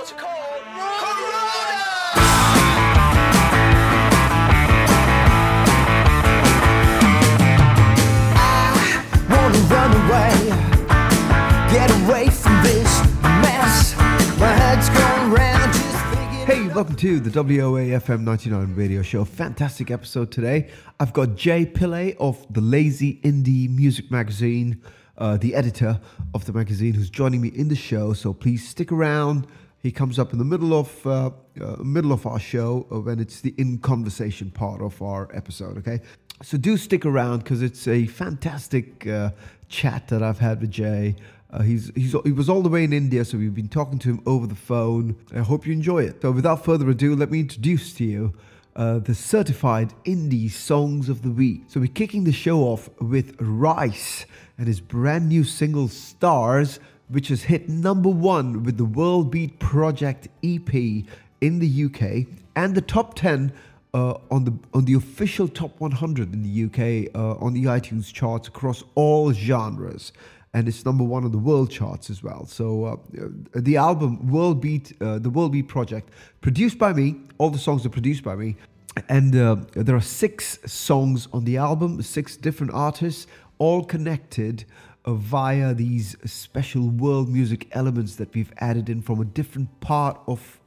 What's it called? Corona! I wanna run away, get away from this mess. My head's going round just thinking. Hey, welcome to the WOAFM 99 radio show. Fantastic episode today. I've got Jay Pillay of the Lazy Indie Music Magazine, the editor of the magazine, who's joining me in the show. So please stick around. He comes up in the middle of our show when it's the in conversation part of our episode. Okay, so do stick around because it's a fantastic chat that I've had with Jay. He was all the way in India, so we've been talking to him over the phone. I hope you enjoy it. So without further ado, let me introduce to you the certified indie songs of the week. So we're kicking the show off with Rice and his brand new single Stars, which has hit number one with the World Beat Project EP in the UK and the top 10 on the official top 100 in the UK on the iTunes charts across all genres. And it's number one on the world charts as well. So the album World Beat, the World Beat Project, produced by me. All the songs are produced by me. And there are 6 songs on the album, 6 different artists, all connected via these special world music elements that we've added in from a different part of,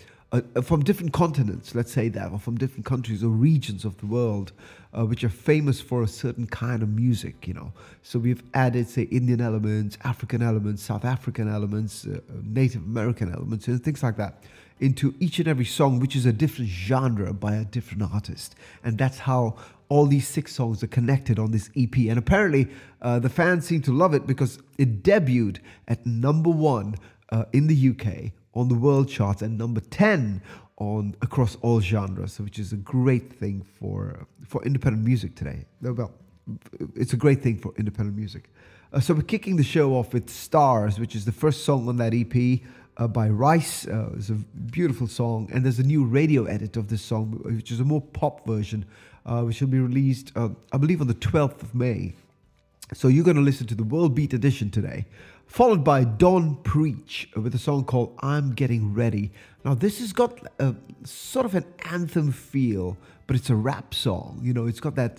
from different continents, let's say that, or from different countries or regions of the world, which are famous for a certain kind of music, you know. So we've added, say, Indian elements, African elements, South African elements, Native American elements, and things like that into each and every song, which is a different genre by a different artist. And that's how all these 6 songs are connected on this EP. And apparently, the fans seem to love it because it debuted at number 1 in the UK on the world charts and number 10 on across all genres, which is a great thing for independent music today. Well, it's a great thing for independent music. So we're kicking the show off with Stars, which is the first song on that EP by Rice. It's a beautiful song, and there's a new radio edit of this song, which is a more pop version, which will be released, I believe, on the 12th of May. So you're going to listen to the World Beat edition today, followed by Don Preach with a song called I'm Getting Ready. Now, this has got a sort of an anthem feel, but it's a rap song. You know, it's got that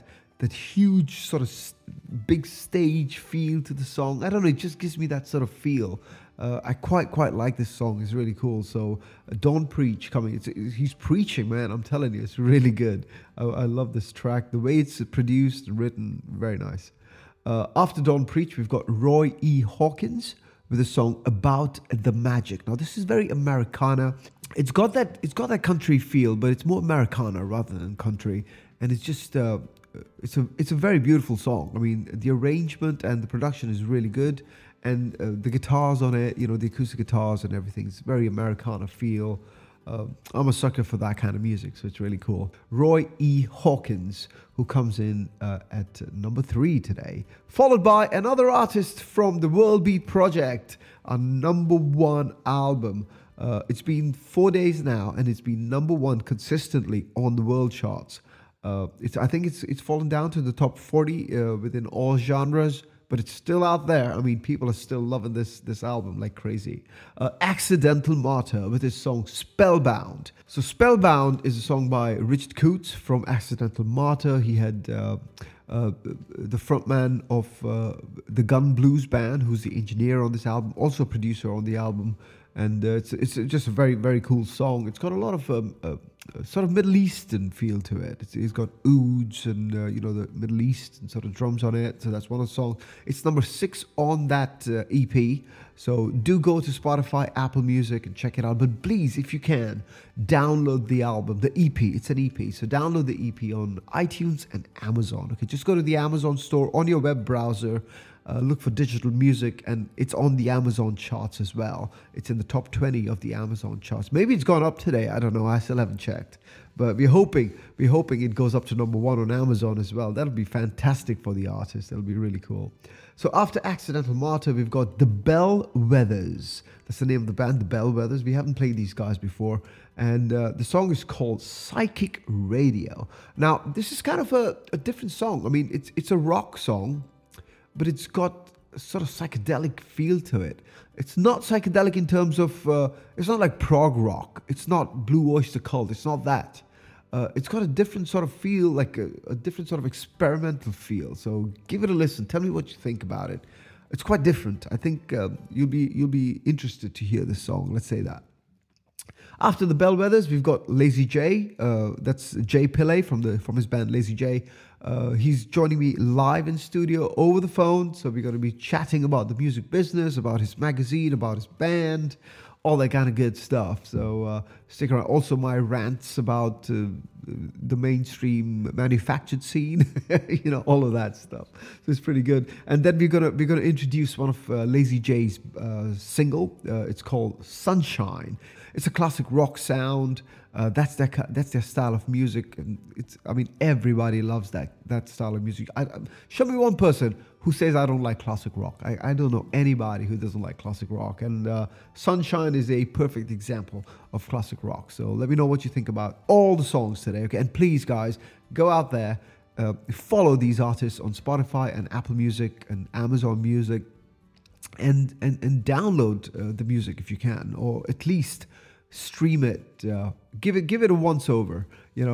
huge sort of big stage feel to the song. I don't know, it just gives me that sort of feel. I quite like this song. It's really cool. So Don Preach coming. He's preaching, man. I'm telling you, it's really good. I love this track. The way it's produced and written, very nice. After Don Preach, we've got Roy E. Hawkins with a song About the Magic. Now, this is very Americana. It's got that country feel, but it's more Americana rather than country. And it's just it's a very beautiful song. I mean, the arrangement and the production is really good, and the guitars on it, you know, the acoustic guitars and everything, it's very Americana feel. I'm a sucker for that kind of music, so it's really cool. Roy E. Hawkins, who comes in at number 3 today, followed by another artist from the World Beat Project, a number 1 album. It's been 4 days now, and it's been number 1 consistently on the world charts. I think it's fallen down to the top 40 within all genres, but it's still out there. I mean, people are still loving this album like crazy. Accidental Martyr with his song Spellbound. So Spellbound is a song by Richard Coots from Accidental Martyr. He had the frontman of the Gun Blues Band, who's the engineer on this album, also a producer on the album. And it's just a very, very cool song. It's got a lot of sort of Middle Eastern feel to it. It's got ouds and, the Middle Eastern sort of drums on it. So that's one of the songs. It's number 6 on that EP. So do go to Spotify, Apple Music, and check it out. But please, if you can, download the album, the EP. It's an EP. So download the EP on iTunes and Amazon. Okay, just go to the Amazon store on your web browser. Look for digital music, and it's on the Amazon charts as well. It's in the top 20 of the Amazon charts. Maybe it's gone up today. I don't know. I still haven't checked. But we're hoping it goes up to number 1 on Amazon as well. That'll be fantastic for the artist. That'll be really cool. So after Accidental Martyr, we've got The Bellwethers. That's the name of the band, The Bellwethers. We haven't played these guys before. And the song is called Psychic Radio. Now, this is kind of a different song. I mean, it's a rock song, but it's got sort of psychedelic feel to it. It's not psychedelic in terms of, it's not like prog rock. It's not Blue Oyster Cult. It's not that. It's got a different sort of feel, like a different sort of experimental feel. So give it a listen. Tell me what you think about it. It's quite different. I think you'll be interested to hear this song. Let's say that. After the Bellwethers, we've got Lazy J. That's Jay Pillay from his band Lazy J. He's joining me live in studio over the phone. So we're going to be chatting about the music business, about his magazine, about his band, all that kind of good stuff. So stick around. Also my rants about the mainstream manufactured scene, all of that stuff. So it's pretty good. And then we're gonna introduce one of Lazy J's single. It's called Sunshine. It's a classic rock sound. That's their style of music, and everybody loves that style of music. Show me one person who says I don't like classic rock. I don't know anybody who doesn't like classic rock, and Sunshine is a perfect example of classic rock. So let me know what you think about all the songs today, okay? And please, guys, go out there, follow these artists on Spotify and Apple Music and Amazon Music, and download the music if you can, or at least stream it, give it a once over,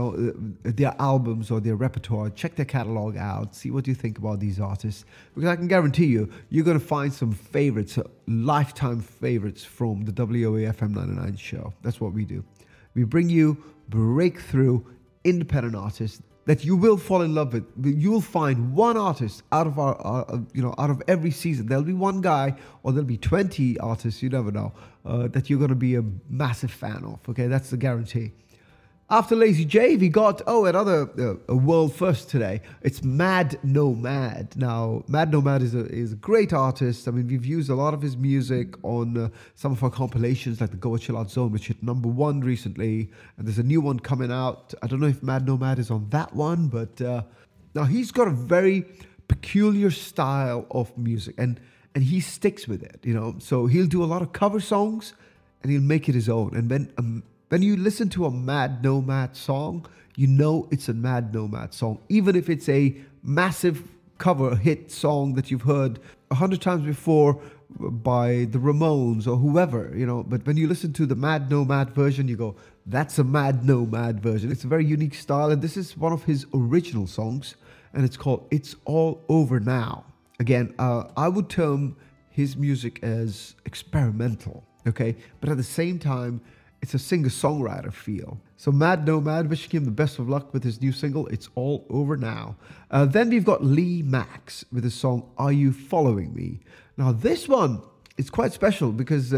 their albums or their repertoire. Check their catalog out, see what you think about these artists, because I can guarantee you're going to find some favorites, lifetime favorites from the WOAFM 99 show. That's what we do. We bring you breakthrough independent artists that you will fall in love with. You will find one artist out of out of every season. There'll be one guy, or there'll be 20 artists, you never know, that you're going to be a massive fan of. Okay, that's the guarantee. After Lazy J, we got, another a world first today. It's Mad Nomad. Now, Mad Nomad is a great artist. We've used a lot of his music on some of our compilations, like the Goa Chill Out Zone, which hit number 1 recently. And there's a new one coming out. I don't know if Mad Nomad is on that one, but now he's got a very peculiar style of music, and he sticks with it, So he'll do a lot of cover songs, and he'll make it his own. And when you listen to a Mad Nomad song, it's a Mad Nomad song, even if it's a massive cover hit song that you've heard 100 times before by the Ramones or whoever, But when you listen to the Mad Nomad version, you go, that's a Mad Nomad version. It's a very unique style, and this is one of his original songs, and it's called It's All Over Now. Again, I would term his music as experimental, okay? But at the same time, it's a singer-songwriter feel. So Mad Nomad, wishing him the best of luck with his new single, It's All Over Now. Then we've got Lee Max with his song, Are You Following Me? Now this one is quite special because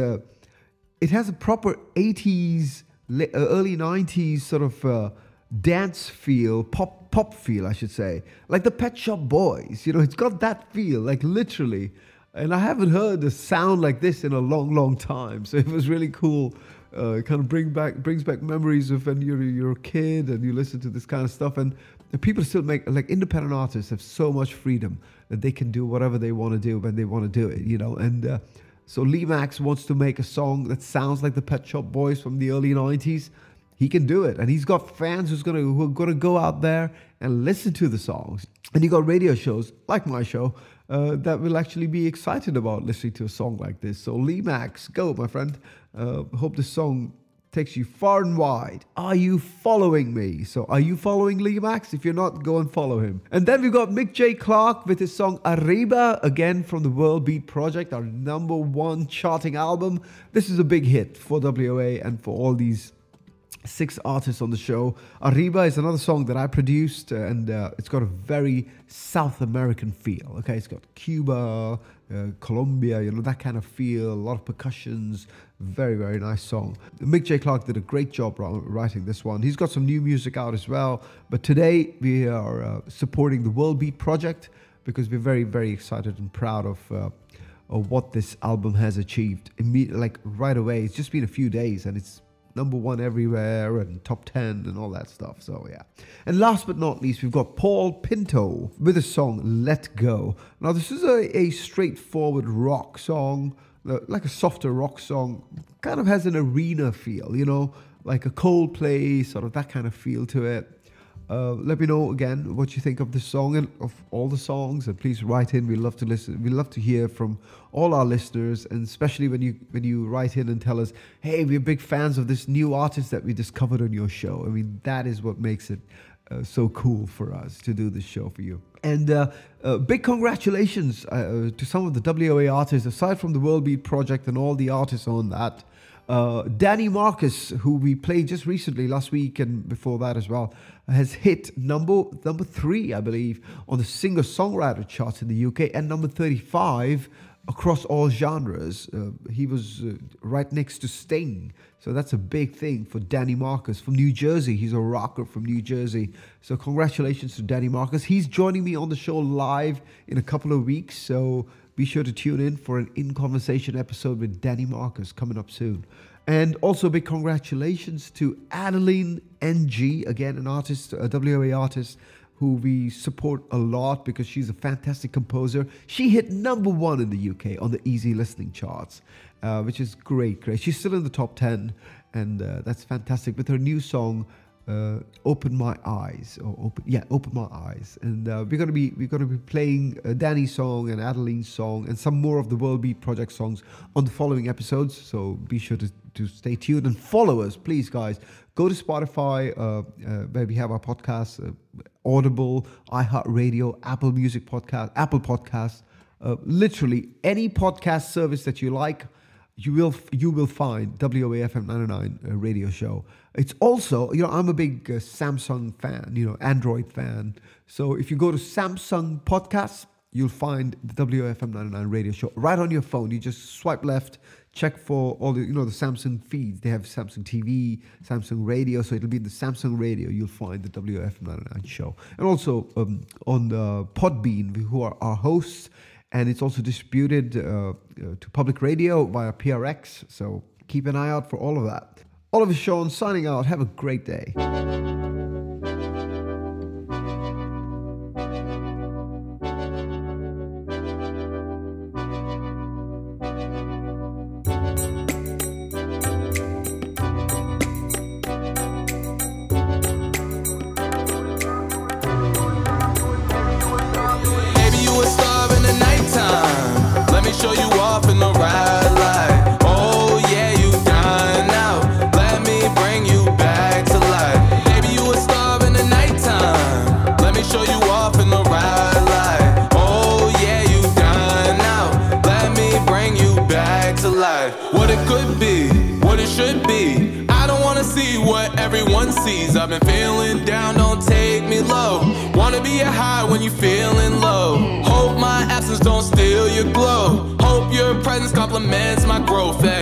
it has a proper 80s, early 90s sort of dance feel, pop feel, I should say. Like the Pet Shop Boys, it's got that feel, like literally. And I haven't heard a sound like this in a long, long time. So it was really cool. Kind of brings back memories of when you're a kid and you listen to this kind of stuff, and people still make, like, independent artists have so much freedom that they can do whatever they want to do when they want to do it, and so Lee Max wants to make a song that sounds like the Pet Shop Boys from the early 90s. He can do it, and he's got fans who are gonna go out there and listen to the songs. And you got radio shows like my show that will actually be excited about listening to a song like this. So Lee Max, go, my friend. Hope this song takes you far and wide. Are you following me? So are you following Lee Max? If you're not, go and follow him. And then we've got Mick J. Clark with his song Arriba, again from the World Beat Project, our number 1 charting album. This is a big hit for WOA and for all these 6 artists on the show. Arriba is another song that I produced, and it's got a very South American feel. Okay, it's got Cuba, Colombia, that kind of feel, a lot of percussions. Very, very nice song. Mick J. Clark did a great job writing this one. He's got some new music out as well. But today we are supporting the World Beat Project because we're very, very excited and proud of what this album has achieved. Like right away, it's just been a few days and it's number 1 everywhere and top 10 and all that stuff. So yeah. And last but not least, we've got Paul Pinto with the song Let Go. Now this is a straightforward rock song, like a softer rock song. Kind of has an arena feel, like a Coldplay, sort of that kind of feel to it. Let me know again what you think of this song and of all the songs, and please write in. We love to listen. We love to hear from all our listeners, and especially when you write in and tell us, "Hey, we're big fans of this new artist that we discovered on your show." I mean, that is what makes it so cool for us to do this show for you. And big congratulations to some of the WOA artists, aside from the World Beat Project and all the artists on that. Danny Marcus, who we played just recently last week and before that as well, has hit number 3, I believe, on the singer-songwriter charts in the UK, and number 35 across all genres. He was right next to Sting, so that's a big thing for Danny Marcus from New Jersey. He's a rocker from New Jersey, so congratulations to Danny Marcus. He's joining me on the show live in a couple of weeks, so be sure to tune in for an In Conversation episode with Danny Marcus coming up soon. And also big congratulations to Adeline NG, again an artist, a WOA artist who we support a lot because she's a fantastic composer. She hit number 1 in the UK on the easy listening charts, which is great. She's still in the top 10, and that's fantastic with her new song, Open My Eyes, Open My Eyes. And we're gonna be playing Danny's song and Adeline's song and some more of the World Beat Project songs on the following episodes. So be sure to stay tuned and follow us, please, guys. Go to Spotify, where we have our podcasts, Audible, iHeartRadio, Apple Music Podcast, Apple Podcasts, literally any podcast service that you like. You will find WOAFM 99 radio show. It's also, I'm a big Samsung fan, Android fan. So if you go to Samsung Podcasts, you'll find the WOAFM 99 radio show right on your phone. You just swipe left, check for all the, the Samsung feeds. They have Samsung TV, Samsung Radio, so it'll be in the Samsung Radio. You'll find the WOAFM 99 show. And also on the Podbean, who are our hosts. And it's also distributed to public radio via PRX. So keep an eye out for all of that. Oliver Sean signing out. Have a great day. Show you off in the ride light. Oh yeah, you dying now. Let me bring you back to life. Baby, you a star in the nighttime. Let me show you off in the ride light. Oh yeah, you dying now. Let me bring you back to life. What it could be, what it should be. I don't wanna see what everyone sees. I've been feeling down, don't take me low. Wanna be a high when you feeling low. Hope my absence don't steal your glow. Hope your presence complements my growth, eh?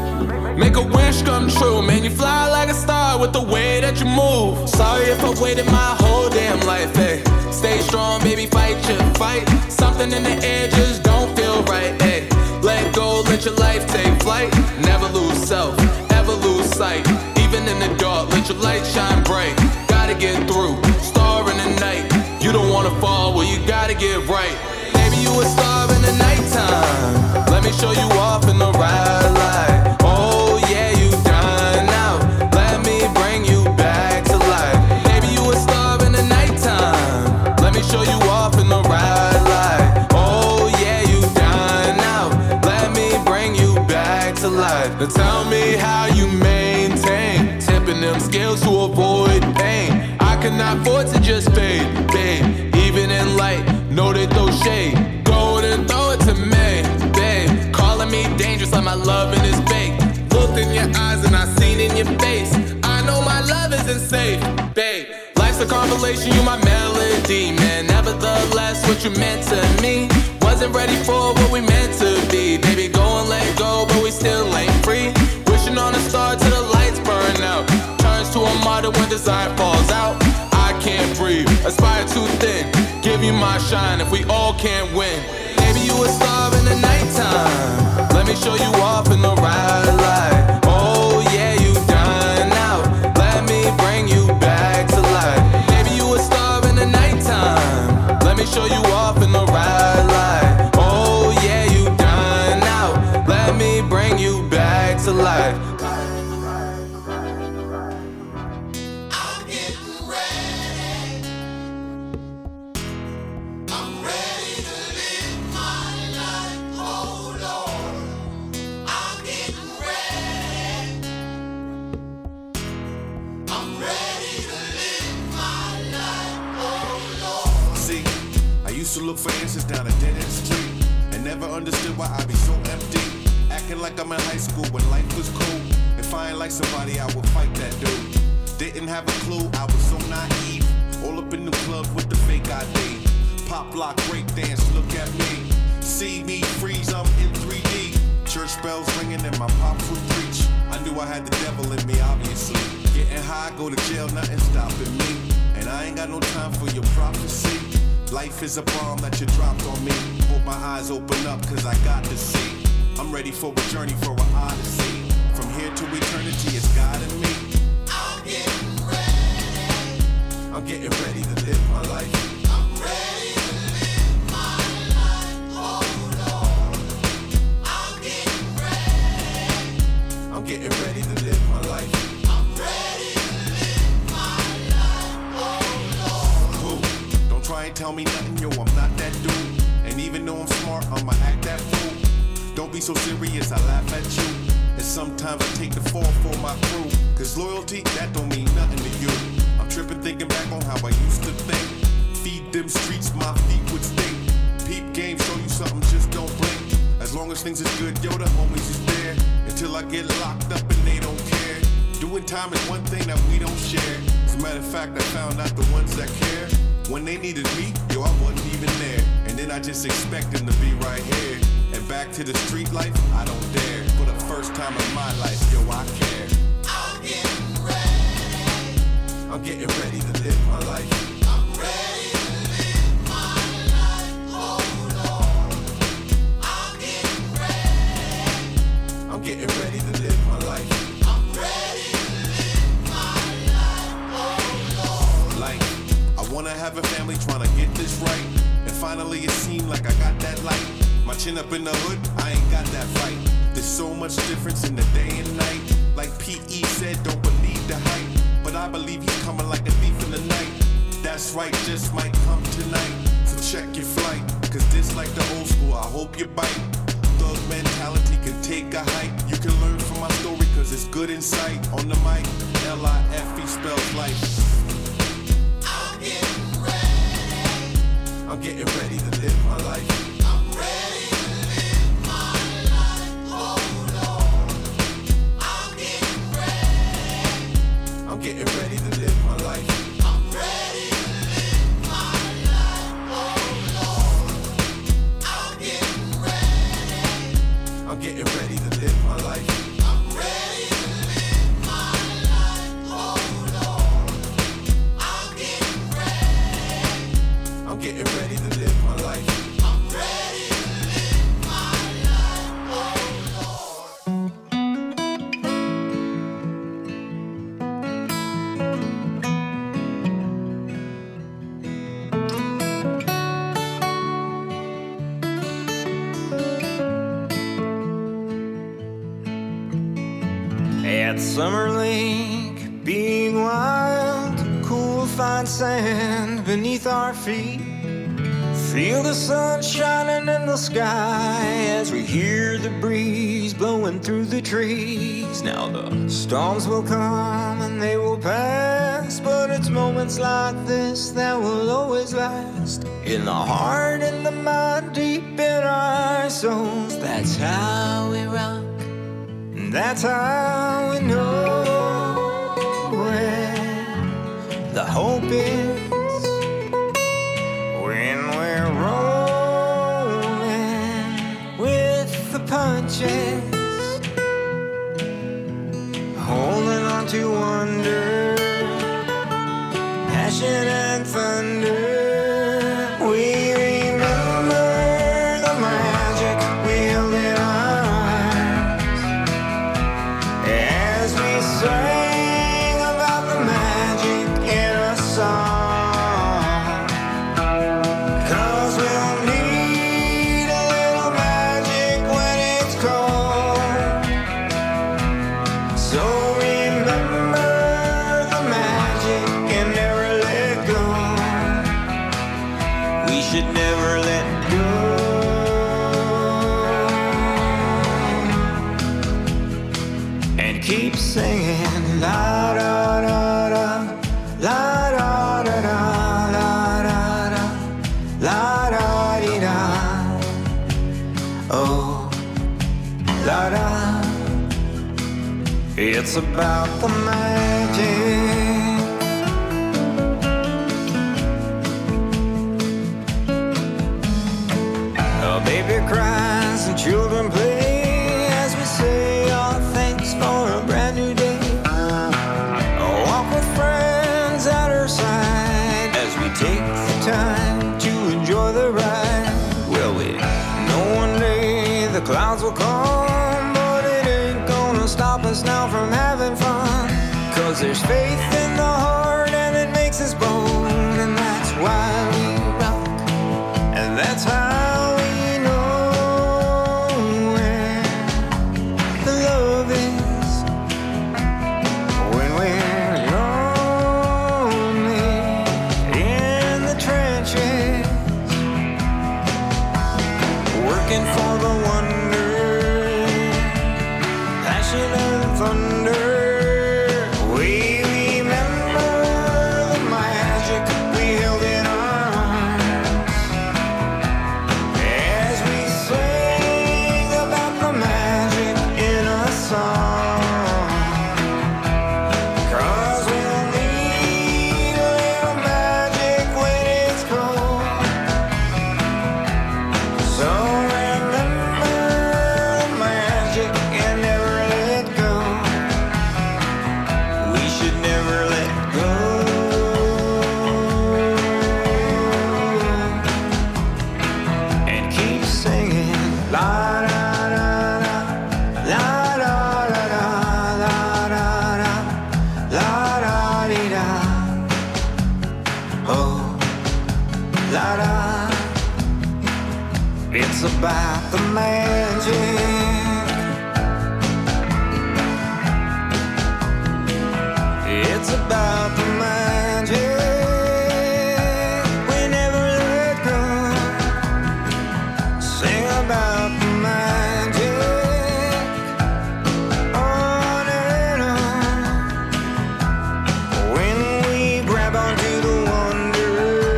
Make a wish come true, man, you fly like a star with the way that you move. Sorry if I waited my whole damn life, eh? Stay strong, baby, fight your fight. Something in the air just don't feel right, eh? Let go, let your life take flight. Never lose self, ever lose sight. Even in the dark, let your light shine bright. Gotta get through, star in the night. You don't wanna fall, well you gotta get right. Baby, you a star in the nighttime. Let me show you off in the ride light. Oh yeah, you dying now. Let me bring you back to life. Baby, you a star in the nighttime. Let me show you off in the ride light. Oh yeah, you dying now. Let me bring you back to life. Now tell me how you maintain tipping them scales to avoid pain. I cannot afford to just fade, babe. Even in light, know they throw shade. Go and throw it to me, babe. Calling me dangerous like my loving is fake. Looked in your eyes and I seen in your face. I know my love isn't safe, babe. Life's a constellation, you my melody, man. Nevertheless, what you meant to me wasn't ready for what we meant to be. Baby, go and let go, but we still ain't free. Wishing on a star till the lights burn out. Turns to a martyr when desire falls out. I can't breathe, aspire too thin. Give you my shine if we all can't win. Baby, you a star in the nighttime. Let me show you off in the ride light. Oh yeah, you dying now. Let me bring you back to life. Baby, you a star in the nighttime. Let me show you off in the ride light. Oh yeah, you dying now. Let me bring you back to life. I'm getting ready. Used to look for answers down a dead-end street and never understood why I be so empty. Acting like I'm in high school when life was cool. If I ain't like somebody, I would fight that dude. Didn't have a clue, I was so naive. All up in the club with the fake ID. Pop, lock, break dance, look at me. See me freeze, I'm in 3D. Church bells ringing and my pops would preach. I knew I had the devil in me, obviously. Getting high, go to jail, nothing stopping me. And I ain't got no time for your prophecy. Life is a bomb that you dropped on me. Hope my eyes open up, cause I got to see. I'm ready for a journey, for an odyssey. From here to eternity, it's God and me. I'm getting ready. I'm getting ready to live my life. I'm ready to live my life. Oh Lord. I'm getting ready. I'm getting ready to live my life. I'm ready to live my life. Oh Lord. Who? Don't try and tell me nothing, yo, I'm not that dude. And even though I'm smart, I'ma act that fool. Don't be so serious, I laugh at you. And sometimes I take the fall for my crew. Cause loyalty, that don't mean nothing to you. I'm tripping thinking back on how I used to think. Feed them streets, my feet would stink. Peep game, show you something, just don't blink. As long as things is good, yo, the homies is there. Until I get locked up and they don't care. Doing time is one thing that we don't share. As a matter of fact, I found out the ones that care. When they needed me, yo, I wasn't even there. And then I just expect them to be right here. And back to the street life, I don't dare. For the first time in my life, yo, I care. I'm getting ready. I'm getting ready to live my life. I'm ready to live my life. Oh Lord. I'm getting ready. I'm getting ready to live my life. I'm ready to live my life. Oh Lord. Like, I wanna have a family trying to get this right. And finally it seemed like I got that light. My chin up in the hood, I ain't got that fight. There's so much difference in the day and night. Like P.E. said, don't believe the hype. But I believe he's coming like a thief in the night. That's right, just might come tonight. So check your flight, cause this like the old school, I hope you bite. Thug mentality can take a hike. You can learn from my story cause it's good insight. On the mic, L-I-F-E spells life. I'm getting ready. I'm getting ready to live my life. I'm ready to live my life. Oh Lord. I'm getting ready. I'm getting ready to live my life. I'm ready to live my life. Oh Lord. I'm getting ready. I'm getting ready to live my life. I'm ready to live my life. Oh Lord. I'm getting ready. I'm getting ready to live my life. I'm ready to live my life. Oh Lord. At Summer Lake, being wild, cool fine sand beneath our feet. Feel the sun shining in the sky as we hear the breeze blowing through the trees. Now the storms will come and they will pass, but it's moments like this that will always last. In the heart, in the mind, deep in our souls, that's how we rock. That's how we know where the hope is when we're rolling with the punches, holding on to wonder, passion and thunder. We remember the magic we held in our eyes as we sang about the magic in a song. 'Cause we'll need a little magic when it's cold. So remember the magic and never let go. We should never let go. And keep singing la da da da, la da da da, la da da, la da It's about the magic. A baby cries and children play as we say our thanks for a brand new day. Walk with friends at her side as we take the time to enjoy the ride. Well, we know one day the clouds will come, but it ain't gonna stop us now from having fun. 'Cause there's faith in the heart and it makes us bold, and that's why we rock, and that's how we know where the love is. When we're lonely in the trenches, working for the wonder, passion and thunder. We remember the magic we held in our arms as we sing about the magic in a song. 'Cause we'll need a little magic when it's cold. So remember the magic and never let go. We should never let go. And keep singing la da da da, la da da da, la da da, la da dee da. Oh, la da. It's about the magic. It's about the magic. We never let go. Sing about the magic. On and on. When we grab onto the wonder,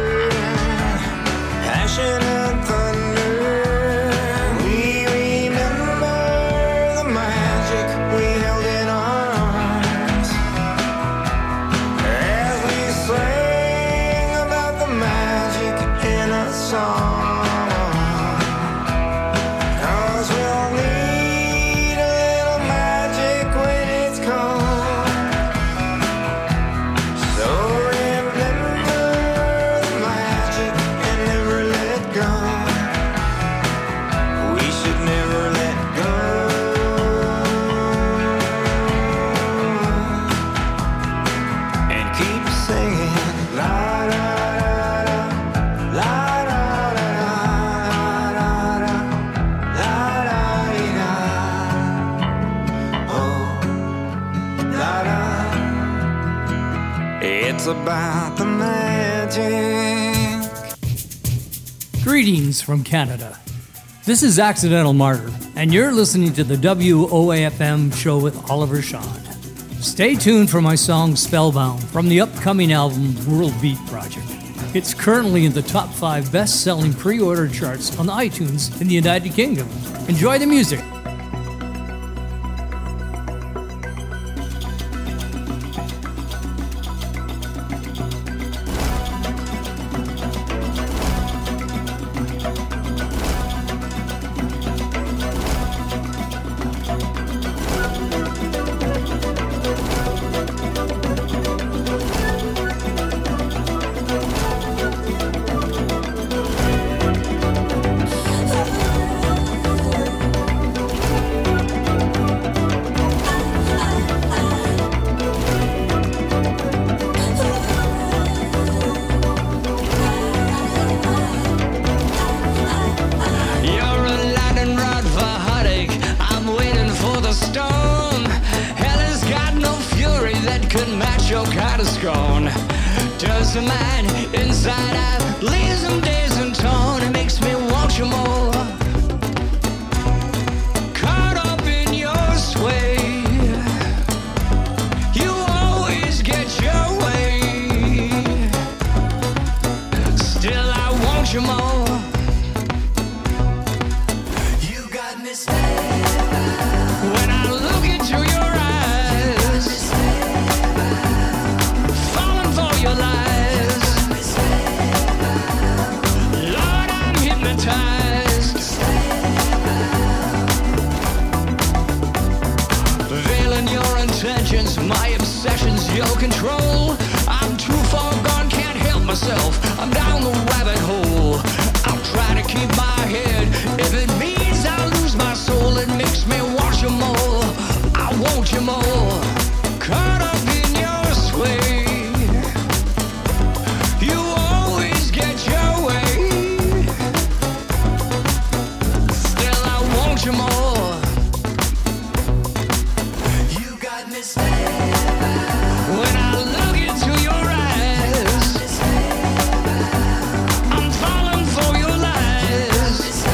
passion and thunder, we remember the magic we held in our arms as we sing about the magic in a song. 'Cause we'll need a little magic when it's cold. So remember the magic and never let go. We should never let go. And keep singing la da da da, la da da da, la da dee da. Oh, la da. It's about the magic. Greetings from Canada. This is Accidental Martyr, and you're listening to the WOAFM show with Oliver Shawn. Stay tuned for my song Spellbound from the upcoming album World Beat Project. It's currently in the top 5 best-selling pre-order charts on iTunes in the United Kingdom. Enjoy the music. You're a lightning rod for heartache. I'm waiting for the storm. Hell has got no fury that could match your kind of scorn. Turns the mind inside out, leaves them dazed and torn. It makes me want you more. Caught up in your sway, you always get your way. Still I want you more. You got me spellbound. When I look into your eyes, intelligence, my obsessions, your control. I'm too far gone, can't help myself. I'm down the rabbit hole. I'll try to keep my head. If it means I lose my soul, it makes me want you more. I want you more. Caught up in your sway. You always get your way. Still, I want you more. You got me staying. When I look into your eyes, I'm falling for your lies.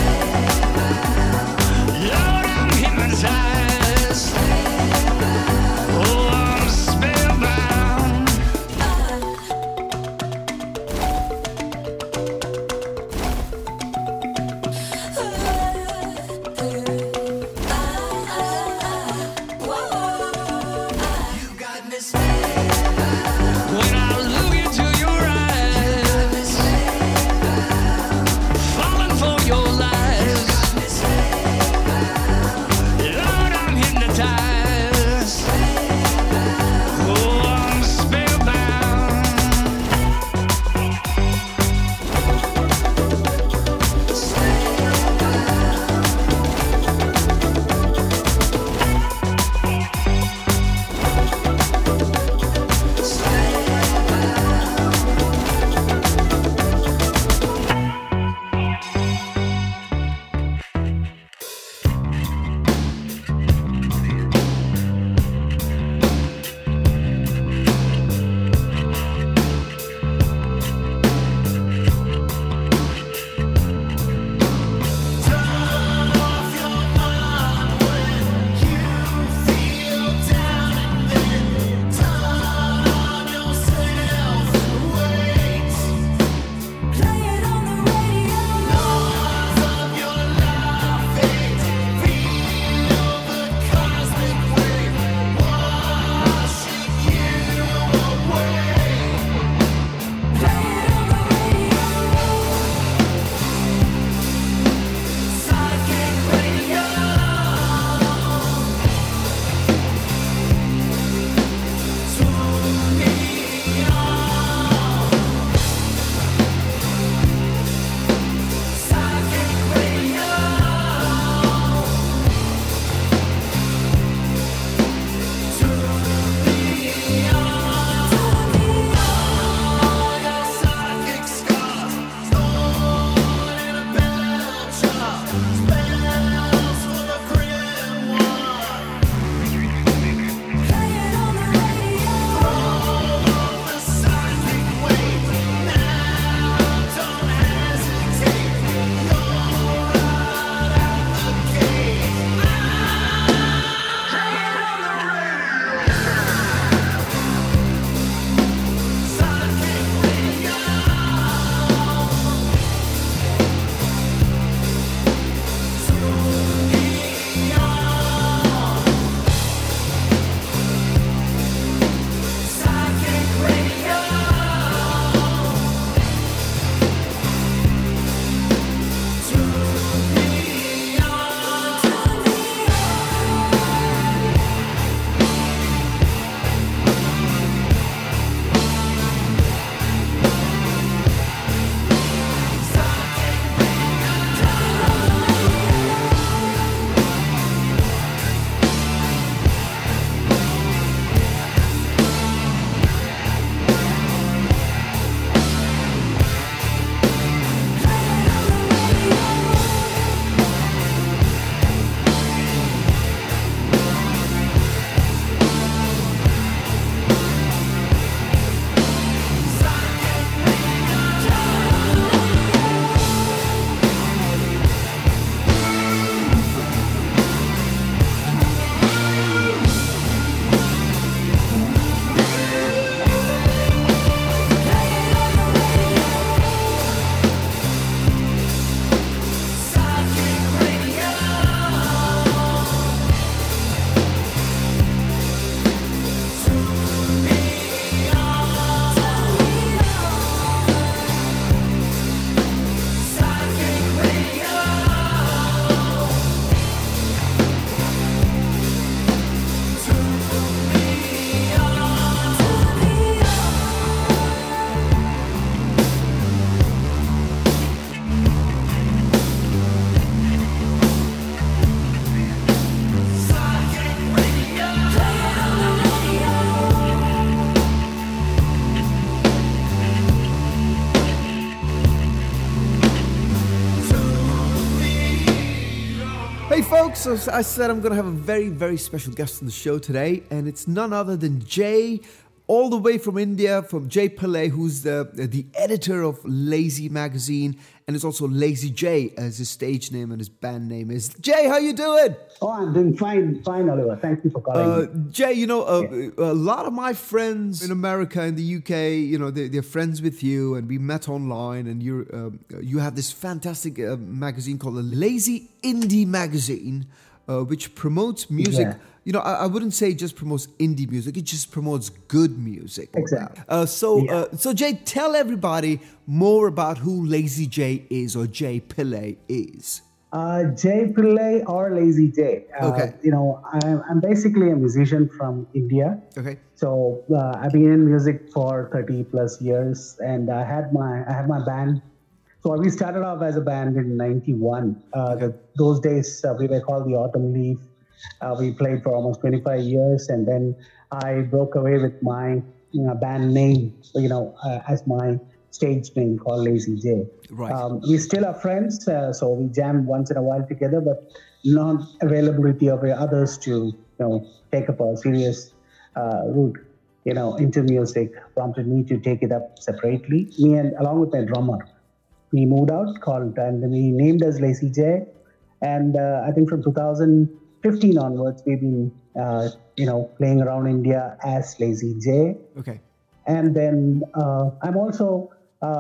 So I said I'm going to have a very, very special guest on the show today, and it's none other than Jay, all the way from India, from Jay Pillay, who's the editor of Lazy Magazine, and is also Lazy J as his stage name and his band name is. Jay, how you doing? Oh, I'm doing fine, Oliver. Thank you for calling me. Jay, a lot of my friends in America and the UK, they're friends with you, and we met online, and you have this fantastic magazine called the Lazy Indie Magazine, which promotes music. Yeah. I wouldn't say it just promotes indie music; it just promotes good music. Exactly. So Jay, tell everybody more about who Lazy J is, or Jay Pillay is. Jay Pillay or Lazy J. Okay. I'm basically a musician from India. Okay. So I've been in music for 30 plus years, and I had my band. So we started off as a band in '91. Those days we were called the Autumn Leaf. We played for almost 25 years, and then I broke away with my band name, as my stage name called Lazy J. Right. We still are friends, so we jam once in a while together, but not availability of others to take up a serious route into music prompted me to take it up separately. Me and along with my drummer, we moved out and we named as Lazy J. And I think from 2015 onwards, we've been playing around India as Lazy J. Okay. And then I'm also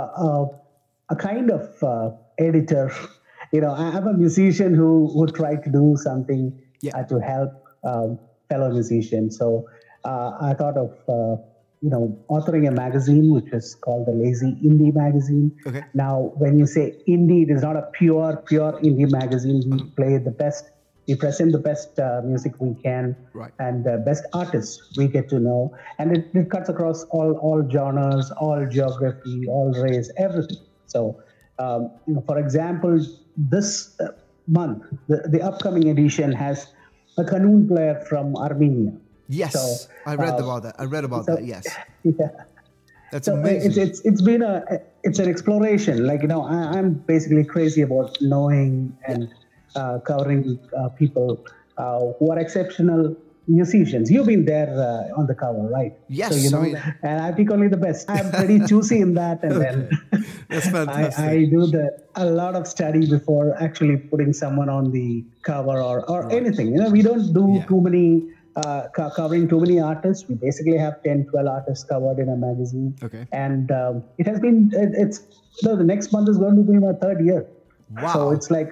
a kind of editor. I'm a musician who would try to do something to help fellow musicians. So I thought of authoring a magazine which is called the Lazy Indie Magazine. Okay. Now, when you say indie, it is not a pure indie magazine. We present the best music we can, right, and the best artists we get to know. And it cuts across all genres, all geography, all race, everything. So, for example, this month, the upcoming edition has a qanun player from Armenia. Yes, so, I read about that. Yes. Yeah. That's amazing. It's been it's an exploration. I'm basically crazy about knowing and covering people who are exceptional musicians. You've been there on the cover, right? Yes. So and I pick only the best. I'm pretty choosy in that, and then that's fantastic. I do a lot of study before actually putting someone on the cover or right, anything. We don't do too many. Covering too many artists. We basically have 10, 12 artists covered in a magazine. Okay. And it has been, the next month is going to be my third year. Wow. So it's like,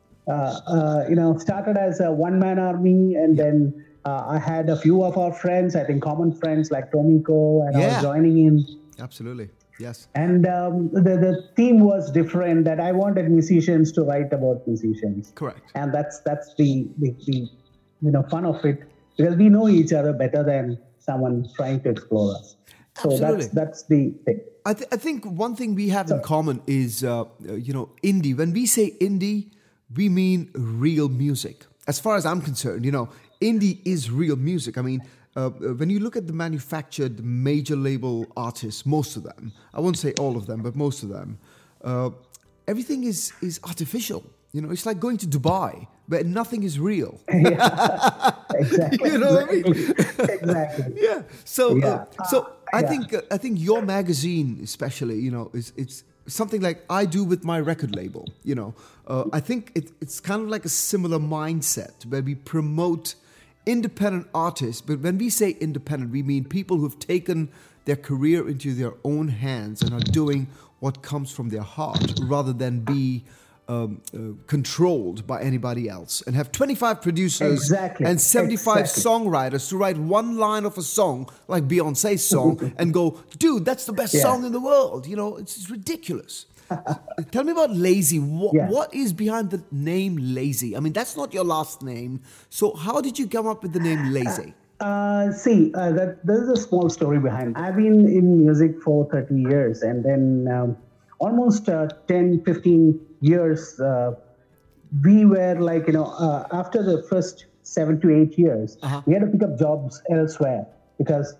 started as a one-man army, and then I had a few of our friends, I think common friends like Tomiko and I was joining in. Absolutely. Yes. And the theme was different, that I wanted musicians to write about musicians. Correct. And that's the fun of it. Because we know each other better than someone trying to explore us. So that's the thing. I think one thing we have in common is, indie. When we say indie, we mean real music. As far as I'm concerned, indie is real music. I mean, when you look at the manufactured major label artists, most of them, I won't say all of them, but most of them, everything is artificial. It's like going to Dubai, where nothing is real. Yeah, exactly. You know what I mean? Exactly. Yeah. So I think your magazine, especially, it's something like I do with my record label. I think it's kind of like a similar mindset where we promote independent artists. But when we say independent, we mean people who've taken their career into their own hands and are doing what comes from their heart, rather than be controlled by anybody else, and have 25 producers and 75 songwriters to write one line of a song like Beyonce's song and go, dude, that's the best song in the world. It's ridiculous. Tell me about Lazy. What is behind the name Lazy? I mean, that's not your last name. So how did you come up with the name Lazy? There's a small story behind it. I've been in music for 30 years, and then almost 10, 15 years, we were after the first 7 to 8 years, we had to pick up jobs elsewhere, because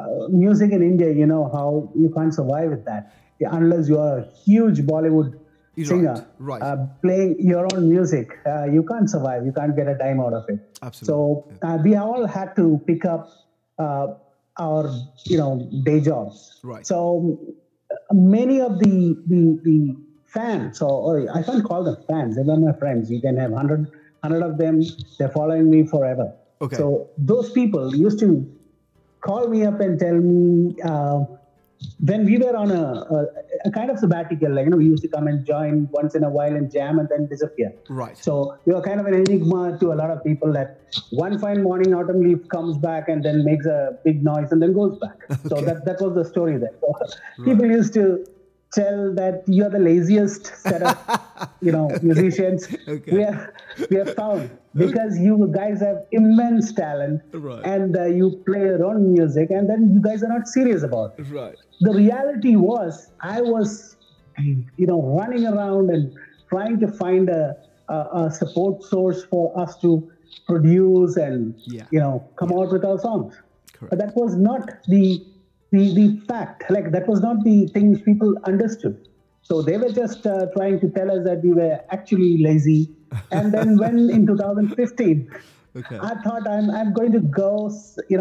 music in India, how you can't survive with that unless you are a huge Bollywood singer, right. playing your own music, you can't survive. You can't get a dime out of it. Absolutely. So we all had to pick up our day jobs. Right. So many of the fans, or I can't call them fans. They were my friends. You can have 100 of them. They're following me forever. Okay. So those people used to call me up and tell me when we were on a kind of sabbatical, we used to come and join once in a while and jam and then disappear. Right. So we were kind of an enigma to a lot of people that one fine morning Autumn Leaf comes back and then makes a big noise and then goes back. Okay. So that was the story there. So people used to tell that you're the laziest set of musicians we have found, because you guys have immense talent, right. and you play your own music, and then you guys are not serious about it. Right. The reality was I was running around and trying to find a support source for us to produce and come out with our songs. Correct. But that was not the fact. Like, that was not the things people understood. So they were just trying to tell us that we were actually lazy. And then when in 2015, I thought I'm going to go,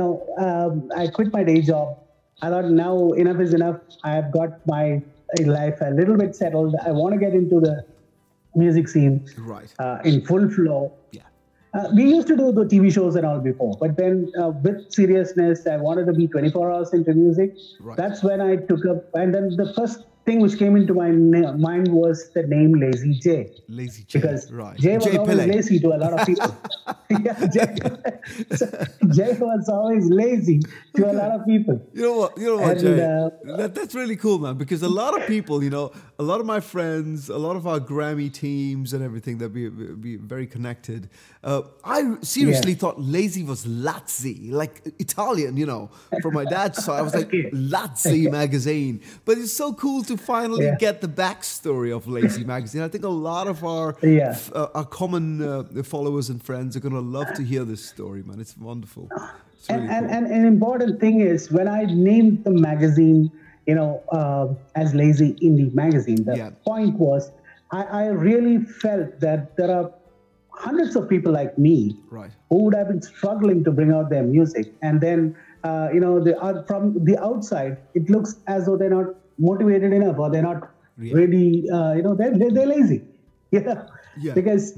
I quit my day job. I thought now enough is enough. I've got my life a little bit settled. I want to get into the music scene in full flow. Yeah. We used to do the TV shows and all before, but then with seriousness, I wanted to be 24 hours into music. Right. That's when I took up, and then the first thing which came into my mind was the name Lazy J. Lazy J, because right. Jay was Jay always Pillay. lazy to a lot of people. Yeah, Jay was always lazy to a lot of people. You know what, And, Jay? That's really cool, man, because a lot of people, a lot of my friends, a lot of our Grammy teams and everything, that we very connected. I seriously thought lazy was Lazzi, like Italian, from my dad's side. I was like, Lazzi magazine. But it's so cool to finally get the backstory of Lazy magazine. I think a lot of our common followers and friends are going to love to hear this story, man. It's wonderful. It's really cool. And an important thing is, when I named the magazine, as Lazy Indie Magazine, the point was, I really felt that there are hundreds of people like me who would have been struggling to bring out their music. And then, from the outside, it looks as though they're not motivated enough, or they're not really, they're lazy. Because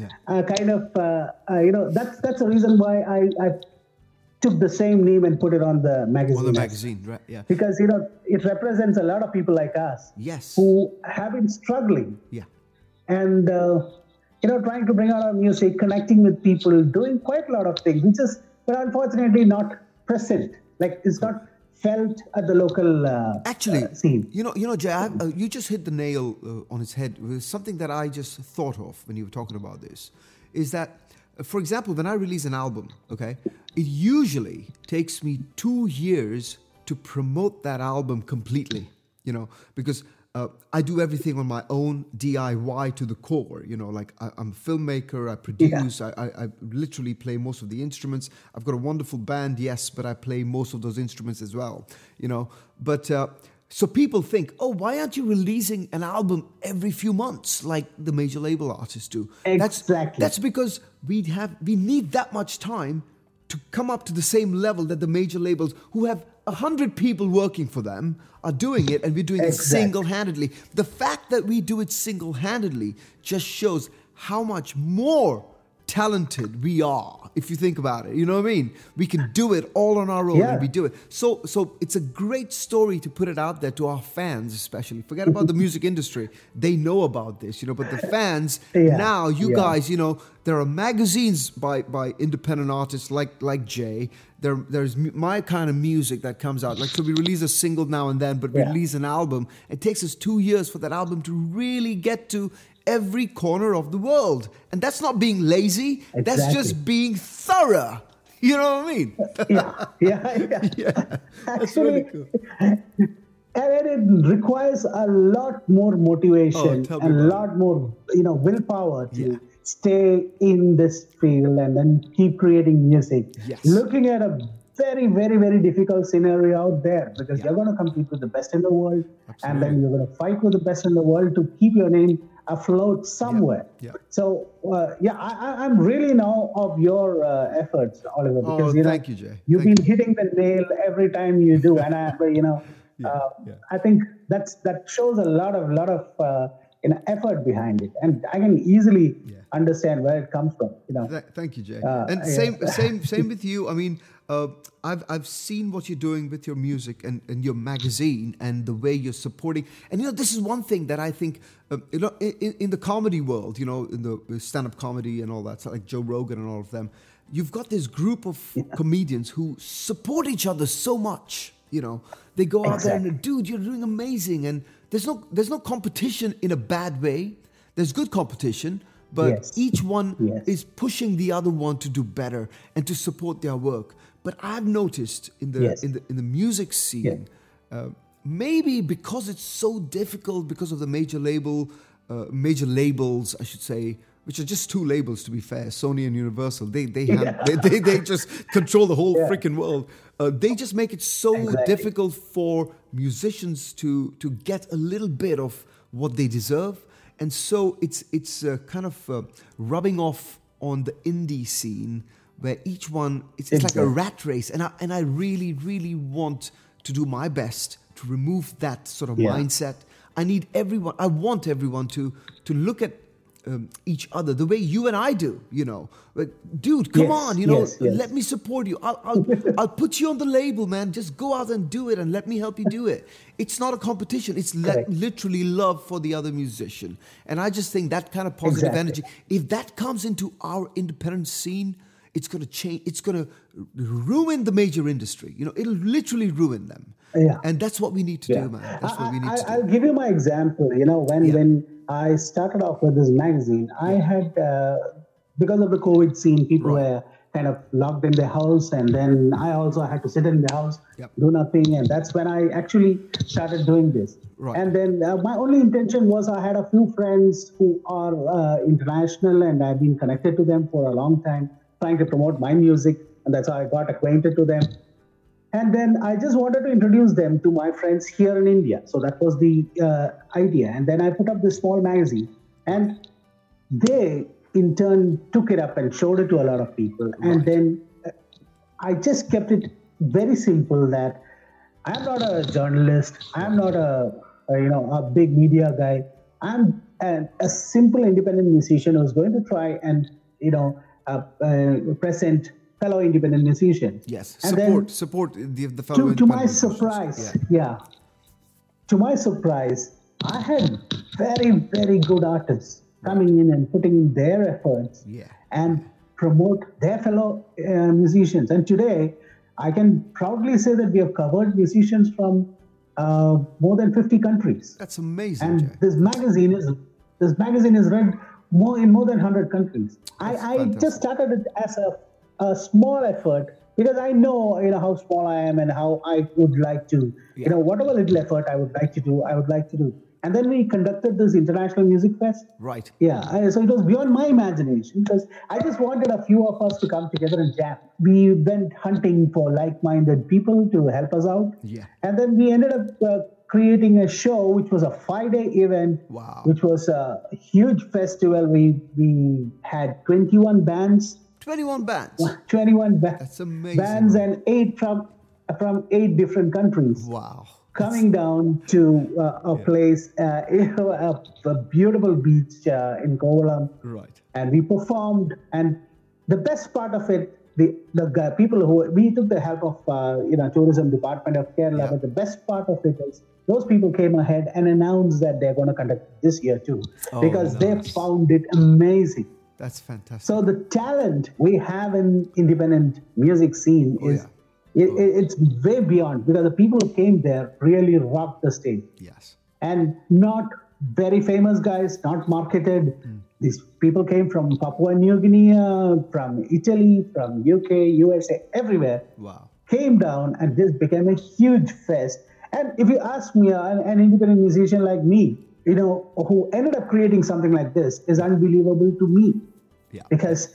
that's the reason why I took the same name and put it on the magazine. On the magazine, right? Yeah. Because it represents a lot of people like us. Yes. Who have been struggling. Yeah. And trying to bring out our music, connecting with people, doing quite a lot of things, which is, but unfortunately not present. Like, it's not felt at the local scene. Jay, you just hit the nail on its head. It was something that I just thought of when you were talking about this, is that, for example, when I release an album, it usually takes me 2 years to promote that album completely, because I do everything on my own, DIY to the core, like I'm a filmmaker, I produce, I literally play most of the instruments. I've got a wonderful band, yes, but I play most of those instruments as well, But so people think, oh, why aren't you releasing an album every few months like the major label artists do? Exactly. That's because we need that much time to come up to the same level that the major labels, who have 100 people working for them, are doing it, and we're doing it single-handedly. The fact that we do it single-handedly just shows how much more talented we are, if you think about it. You know what I mean? We can do it all on our own, and we do it. So it's a great story to put it out there to our fans, especially. Forget about the music industry. They know about this, but the fans, now, you guys, there are magazines by independent artists like Jay. There's my kind of music that comes out. Like, so we release a single now and then, but we release an album. It takes us 2 years for that album to really get to every corner of the world. And that's not being lazy. Exactly. That's just being thorough. You know what I mean? Yeah. That's really cool. And it requires a lot more motivation and a lot more, willpower to stay in this field and then keep creating music. Yes. Looking at a very, very, very difficult scenario out there, because you're going to compete with the best in the world. Absolutely. And then you're going to fight with the best in the world to keep your name afloat somewhere. Yeah. So I'm really in awe of your efforts, Oliver, because thank you, Jay. You've Thank been hitting the nail every time you do, and I think that shows a lot of effort behind it, and I can easily understand where it comes from. Thank you, Jay. And same with you. I mean, I've seen what you're doing with your music and your magazine and the way you're supporting. And this is one thing that I think in the comedy world, in the stand-up comedy and all that, so like Joe Rogan and all of them, you've got this group of comedians who support each other so much. They go out there and, dude, you're doing amazing, and there's no competition in a bad way. There's good competition, but each one is pushing the other one to do better and to support their work. But I've noticed in the music scene, maybe because it's so difficult because of the major labels, I should say, which are just two labels, to be fair, Sony and Universal. They just control the whole freaking world. They just make it so difficult for musicians to get a little bit of what they deserve. And so it's kind of rubbing off on the indie scene, where each one, it's like a rat race. And I really, really want to do my best to remove that sort of mindset. I want everyone to look at each other the way you and I do, Like, dude, come on, let me support you. I'll put you on the label, man. Just go out and do it, and let me help you do it. It's not a competition. It's literally love for the other musician. And I just think that kind of positive energy, if that comes into our independent scene, it's going to change. It's going to ruin the major industry. It'll literally ruin them. Yeah. And that's what we need to do, man. That's what we need to do. I'll give you my example. When I started off with this magazine, I had, because of the COVID scene, people were kind of locked in their house, and then I also had to sit in the house, do nothing, and that's when I actually started doing this. Right. And then my only intention was, I had a few friends who are international, and I've been connected to them for a long time, trying to promote my music, and that's how I got acquainted to them. And then I just wanted to introduce them to my friends here in India. So that was the idea. And then I put up this small magazine, and they in turn took it up and showed it to a lot of people. Right. And then I just kept it very simple, that I'm not a journalist. I'm not a big media guy. I'm a simple independent musician who's going to try and, present fellow independent musicians. Yes, and support the fellow independent to my surprise, to my surprise, I had very, very good artists coming in and putting in their efforts and promote their fellow musicians. And today, I can proudly say that we have covered musicians from more than 50 countries. That's amazing. And Jay. this magazine is read in more than 100 countries. I just started it as a small effort, because I know how small I am and how I would like to, whatever little effort I would like to do. And then we conducted this International Music Fest. Right. Yeah. So it was beyond my imagination, because I just wanted a few of us to come together and jam. We went hunting for like-minded people to help us out. Yeah. And then we ended up creating a show, which was a 5-day event. Wow. Which was a huge festival. We had 21 bands. 21 bands. 21 bands. That's amazing. Bands, and 8 from 8 different countries. Wow. Coming down to a place, a beautiful beach in Kovalam. Right. And we performed. And the best part of it, the people we took the help of tourism department of Kerala. But the best part of it is, those people came ahead and announced that they're going to conduct this year too, because they found it amazing. That's fantastic. So the talent we have in independent music scene is it's way beyond, because the people who came there really rocked the stage. Yes. And not very famous guys, not marketed. These people came from Papua New Guinea, from Italy, from UK, USA, everywhere. Wow. Came down, and this became a huge fest. And if you ask me, an independent musician like me, who ended up creating something like this, is unbelievable to me. Yeah. Because,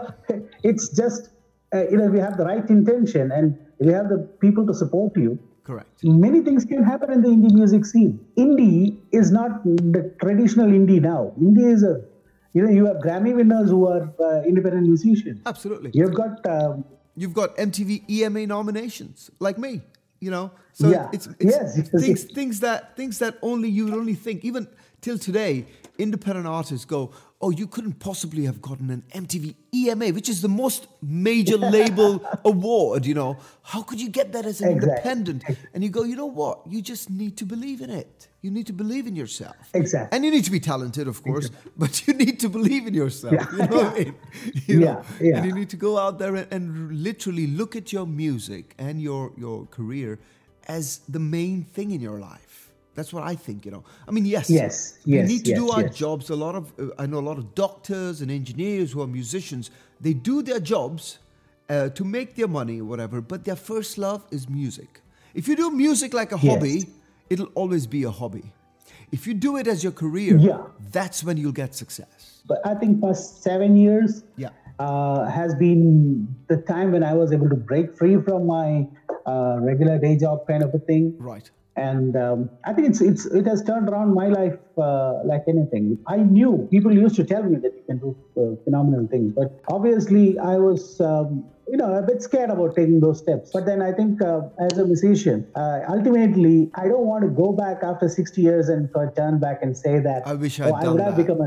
it's just, if you have the right intention and if you have the people to support you, Correct. Many things can happen in the indie music scene. Indie is not the traditional indie now. Indie is you have Grammy winners who are independent musicians. Absolutely. You've got You've got MTV EMA nominations, like me. So Yeah. it's Yes. things that only you would only think. Even till today, independent artists go, "Oh, you couldn't possibly have gotten an MTV EMA, which is the most major label award. How could you get that as an Exactly. independent?" And you go, "You know what? You just need to believe in it. You need to believe in yourself. Exactly. And you need to be talented, of course, but you need to believe in yourself. Yeah. You know what I mean? Yeah. And you need to go out there and literally look at your music and your career as the main thing in your life. That's what I think, I mean, yes. Yes, We yes, need to do yes, our yes. jobs. I know a lot of doctors and engineers who are musicians. They do their jobs to make their money or whatever, but their first love is music. If you do music like a Yes. hobby, it'll always be a hobby. If you do it as your career, Yeah. that's when you'll get success. But I think past 7 years Yeah. has been the time when I was able to break free from my regular day job kind of a thing. Right. And I think it has turned around my life like anything. I knew people used to tell me that you can do phenomenal things, but obviously I was a bit scared about taking those steps. But then I think as a musician, ultimately I don't want to go back after 60 years and turn back and say that I wish I'd I done would have that. become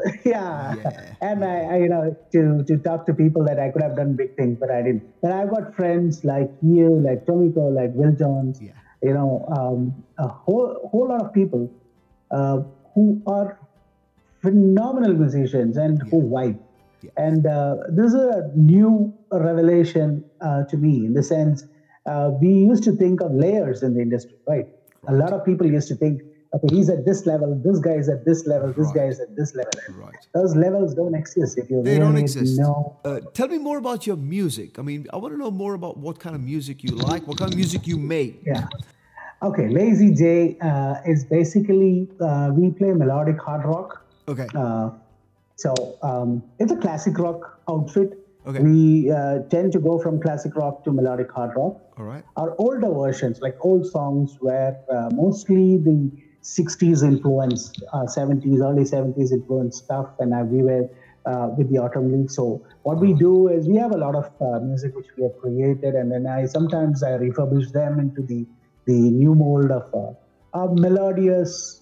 and I to talk to people that I could have done big things, but I didn't. But I've got friends like you, like Tomiko, like Will Jones. Yeah. A whole lot of people who are phenomenal musicians and who vibe. Yeah. And this is a new revelation to me in the sense we used to think of layers in the industry, right? A lot of people used to think, okay, he's at this level, this guy is at this level, this guy is at this level. Right. Those levels don't exist if you They really don't exist. know. Tell me more about your music. I mean, I want to know more about what kind of music you like, what kind of music you make. Yeah. Okay, Lazy J is basically we play melodic hard rock. Okay. So it's a classic rock outfit. Okay. We tend to go from classic rock to melodic hard rock. All right. Our older versions, like old songs, were mostly the 60s influenced, 70s, early 70s influenced stuff, and we were with the Autumn League. So what we do is we have a lot of music which we have created, and then I sometimes refurbish them into the new mold of a melodious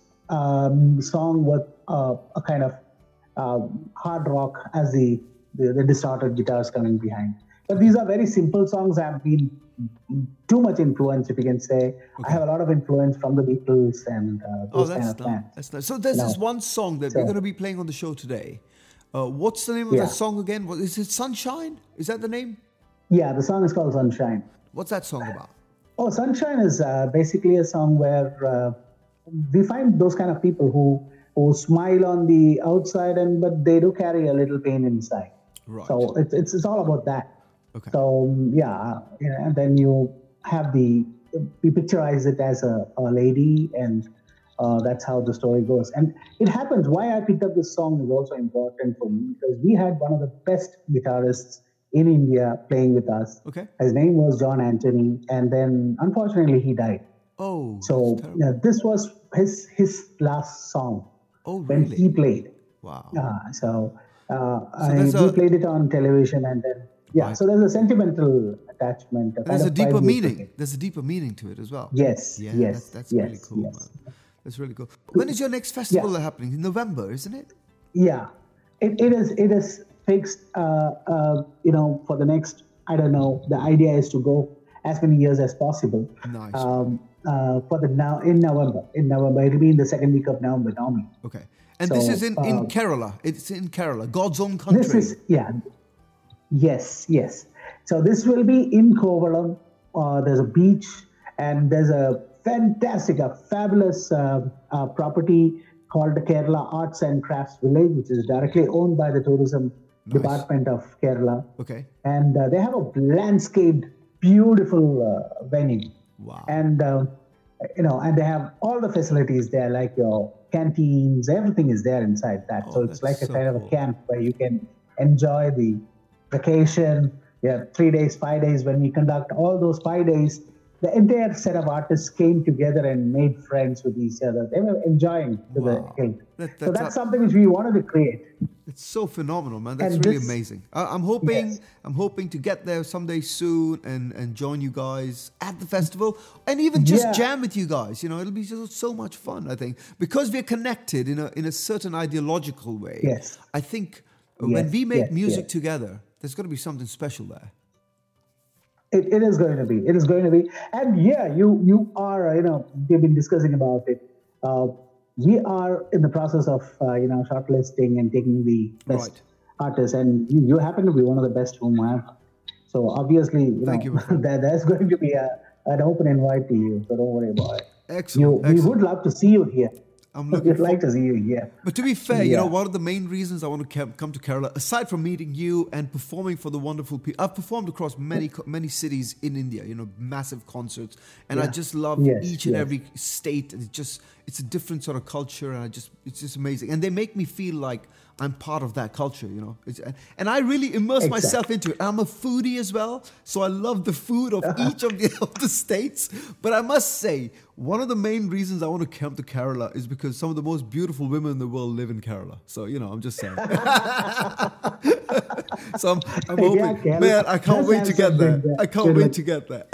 song with a kind of hard rock as the distorted guitars coming behind. But these are very simple songs. I've been too much influence, if you can say. Okay. I have a lot of influence from the Beatles and those kind of bands. That's nice. So there's this one song that we're going to be playing on the show today. What's the name of Yeah. that song again? Is it Sunshine? Is that the name? Yeah, the song is called Sunshine. What's that song about? Oh, Sunshine is basically a song where we find those kind of people who smile on the outside, but they do carry a little pain inside. Right. So it's all about that. Okay. So and then you have we picturize it as a lady, and that's how the story goes. And it happens. Why I picked up this song is also important for me because we had one of the best guitarists in India playing with us. Okay. His name was John Anthony, and then unfortunately he died. Oh. So that's terrible. this was his last song Oh, when really? he played. Wow. We played it on television, and then Right. so there's a sentimental attachment. There's a kind of deeper vibe with meaning. it. There's a deeper meaning to it as well. Yes, Yeah, yes, that's yes, really cool, yes. man. That's really cool. When is your next festival happening? In November, isn't it? Yeah, it is fixed. For the next, I don't know. The idea is to go as many years as possible. Nice. In November. It'll be in the second week of November normally. Okay. And this So, is in Kerala. It's in Kerala, God's own country. This is Yes. So this will be in Kovalam. There's a beach, and there's a fabulous property called the Kerala Arts and Crafts Village, which is directly owned by the Tourism Department of Kerala. Okay. And they have a landscaped, beautiful venue. Wow. And and they have all the facilities there, like your canteens, everything is there inside that. So it's that's like a so kind of cool. a camp where you can enjoy the vacation. Yeah, 3 days, 5 days. When we conduct all those 5 days, the entire set of artists came together and made friends with each other. They were enjoying to the hilt. So that's something which we wanted to create. It's so phenomenal, man. That's And really this- amazing. I'm hoping Yes. I'm hoping to get there someday soon and join you guys at the festival and even just Yeah. jam with you guys. You know, it'll be just so much fun, I think. Because we're connected in a certain ideological way. Yes. I think when Yes, we make yes, music yes. together, there's going to be something special there. It is going to be. It is going to be. And yeah, you are, we've been discussing about it. We are in the process of, shortlisting and taking the best Right. artists. And you happen to be one of the best whom I have. So obviously, Thank you, my friend. there's going to be an open invite to you. So don't worry about it. Excellent. We excellent. would love to see you here. I'm looking We'd like to see you here. But to be fair, you know, Yeah. one of the main reasons I want to come to Kerala, aside from meeting you and performing for the wonderful people, I've performed across many cities in India, you know, massive concerts, and I Yeah. just love Yes, each and yes. every state. It's a different sort of culture, and it's just amazing, and they make me feel like I'm part of that culture, you know. And I really immerse myself into it. I'm a foodie as well, so I love the food of each of the states. But I must say, one of the main reasons I want to come to Kerala is because some of the most beautiful women in the world live in Kerala. So, you know, I'm just saying. So I'm hoping, Kerala man, I can't does wait have to get there. something I can't wait to get there.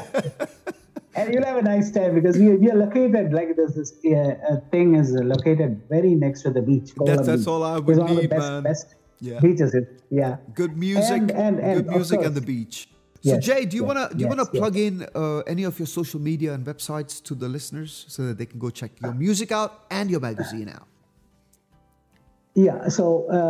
And you'll have a nice time because we are located, like there's this thing is located very next to the beach. Kola That's Beach. all I It's would one of the need, best, man. best Yeah. beaches. Yeah. Good music, And good of music and course- the beach. So Yes, Jay, do you yes, wanna yes, plug in any of your social media and websites to the listeners so that they can go check your music out and your magazine out? Yeah, so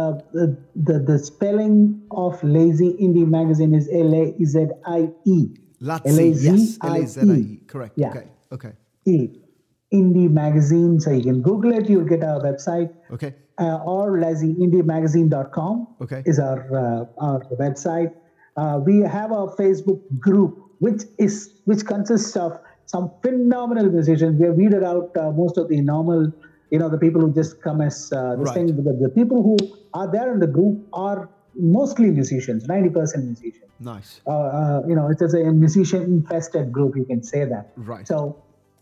the spelling of Lazy Indie Magazine is Lazie. Latzi, yes, L-A-Z-I-E, correct. Yeah. Okay. Indie Magazine. So you can Google it. You'll get our website. Okay. Or lazyindiemagazine.com Okay. is our website. We have a Facebook group which consists of some phenomenal musicians. We have weeded out most of the normal, the people who just come as this Right. thing. The people who are there in the group are mostly musicians, 90% musicians. Nice. It's a musician-infested group, you can say that. Right. So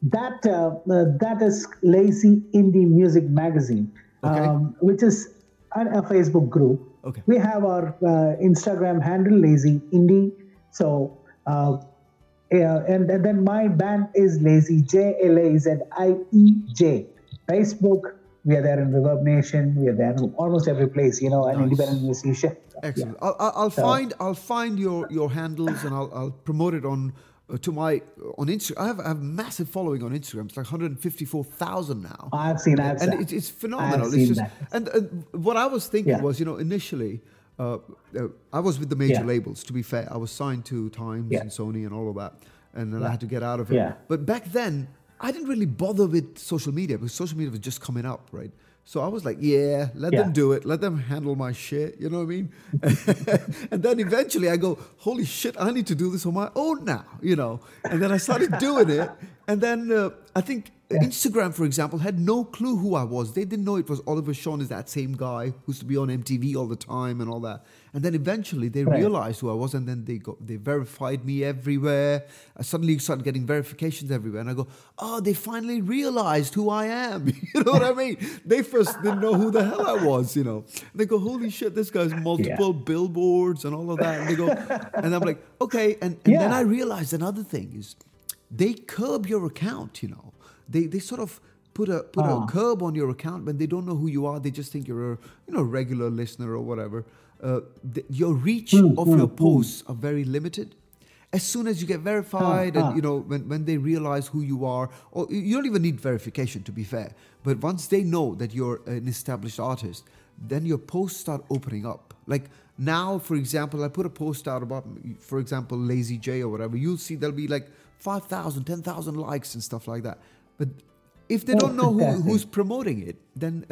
that is Lazy Indie Music Magazine, Okay. which is a Facebook group. Okay. We have our Instagram handle, Lazy Indie. So, and then my band is Lazy J, Laziej. Facebook, we are there in Reverb Nation. We are there in almost every place, an independent musician. Excellent. Yeah. I'll find your handles and I'll promote it on Instagram. I have a massive following on Instagram. It's like 154,000 now. I've seen and that. it's phenomenal. I've It's seen just that. and what I was thinking Yeah. was, initially I was with the major Yeah. labels. To be fair, I was signed to Times Yeah. and Sony and all of that, and then I had to get out of it. Yeah. But back then, I didn't really bother with social media because social media was just coming up, right? So I was like, let Yeah. them do it. Let them handle my shit. You know what I mean? And then eventually I go, holy shit, I need to do this on my own now, And then I started doing it. And then I think Instagram, for example, had no clue who I was. They didn't know it was Oliver Shawn is that same guy who used to be on MTV all the time and all that. And then eventually they Right. realized who I was, and then they verified me everywhere. I suddenly started getting verifications everywhere, and I go, oh, they finally realized who I am. You know what I mean? They first didn't know who the hell I was, They go, holy shit, this guy's multiple billboards and all of that. And they go, and I'm like, okay. And then Yeah. I realized another thing is they curb your account, They sort of put a curb on your account when they don't know who you are. They just think you're a regular listener or whatever. Your reach of your posts are very limited. As soon as you get verified, and when they realize who you are, or you don't even need verification, to be fair. But once they know that you're an established artist, then your posts start opening up. Like now, for example, I put a post out about, for example, Lazy J or whatever. You'll see there'll be like 5,000, 10,000 likes and stuff like that. But if they don't know who's promoting it, then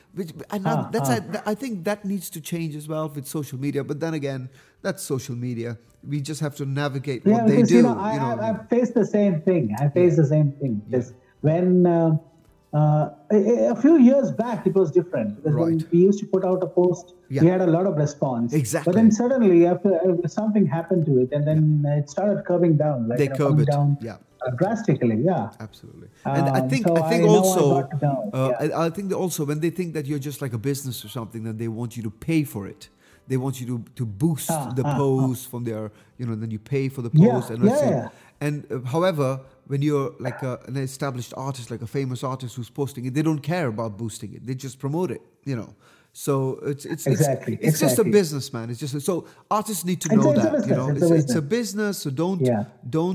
I think that needs to change as well with social media. But then again, that's social media. We just have to navigate what they because, do. I faced the same thing. Because when a few years back, it was different because when Right. we used to put out a post, Yeah. we had a lot of response. Exactly. But then suddenly, after something happened to it, and then it started curbing down, They curb coming it. down Yeah. Drastically. Yeah. Absolutely. And I think so I think I know I also got to know, yeah. I think that also when they think that you're just like a business or something, then they want you to pay for it. They want you to boost the post from their, then you pay for the Yeah, post. And yeah, yeah. And however, when you're like an established artist, like a famous artist who's posting it, they don't care about boosting it. They just promote it. So it's Exactly, it's just a exactly. business, man. It's just so artists need to It's know a that business, it's a business. So don't Yeah.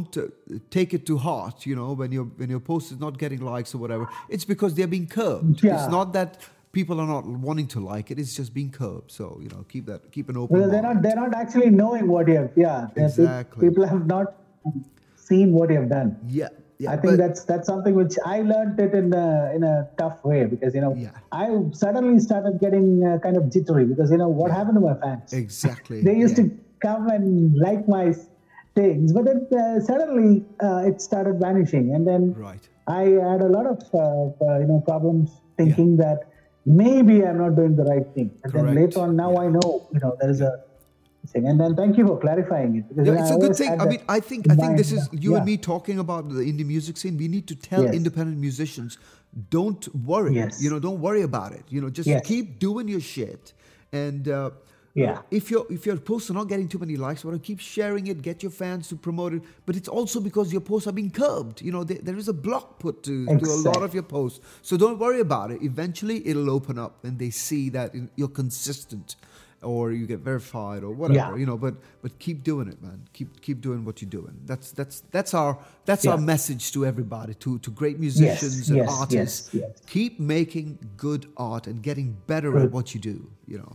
take it to heart. When your post is not getting likes or whatever, it's because they're being curbed. Yeah. It's not that people are not wanting to like it. It's just being curbed. So keep an open Well, mind. they're not actually knowing what you have. Yeah. Exactly. People have not seen what you have done. Yeah. I think that's something which I learned it in a tough way because Yeah. I suddenly started getting kind of jittery because what happened to my fans? Exactly. They used Yeah. to come and like my things, but then suddenly it started vanishing, and then Right. I had a lot of problems thinking that maybe I'm not doing the right thing. And then Correct. later on, now I know there is a thing. And then thank you for clarifying it. Because, Yeah, it's I a good always thing. had I that mean, I think in this mind. is you and Yeah. me talking about the indie music scene. We need to tell Yes. independent musicians, don't worry. Yes. Don't worry about it. Just Yes. keep doing your shit. And Yeah. if your posts are not getting too many likes, keep sharing it. Get your fans to promote it. But it's also because your posts are being curbed. There is a block put to a lot Exactly. of your posts. So don't worry about it. Eventually, it'll open up when they see that you're consistent. Or you get verified, or whatever, Yeah. But keep doing it, man. Keep doing what you're doing. That's our message to everybody, to great musicians and yes, artists. yes. Keep making good art and getting better at what you do.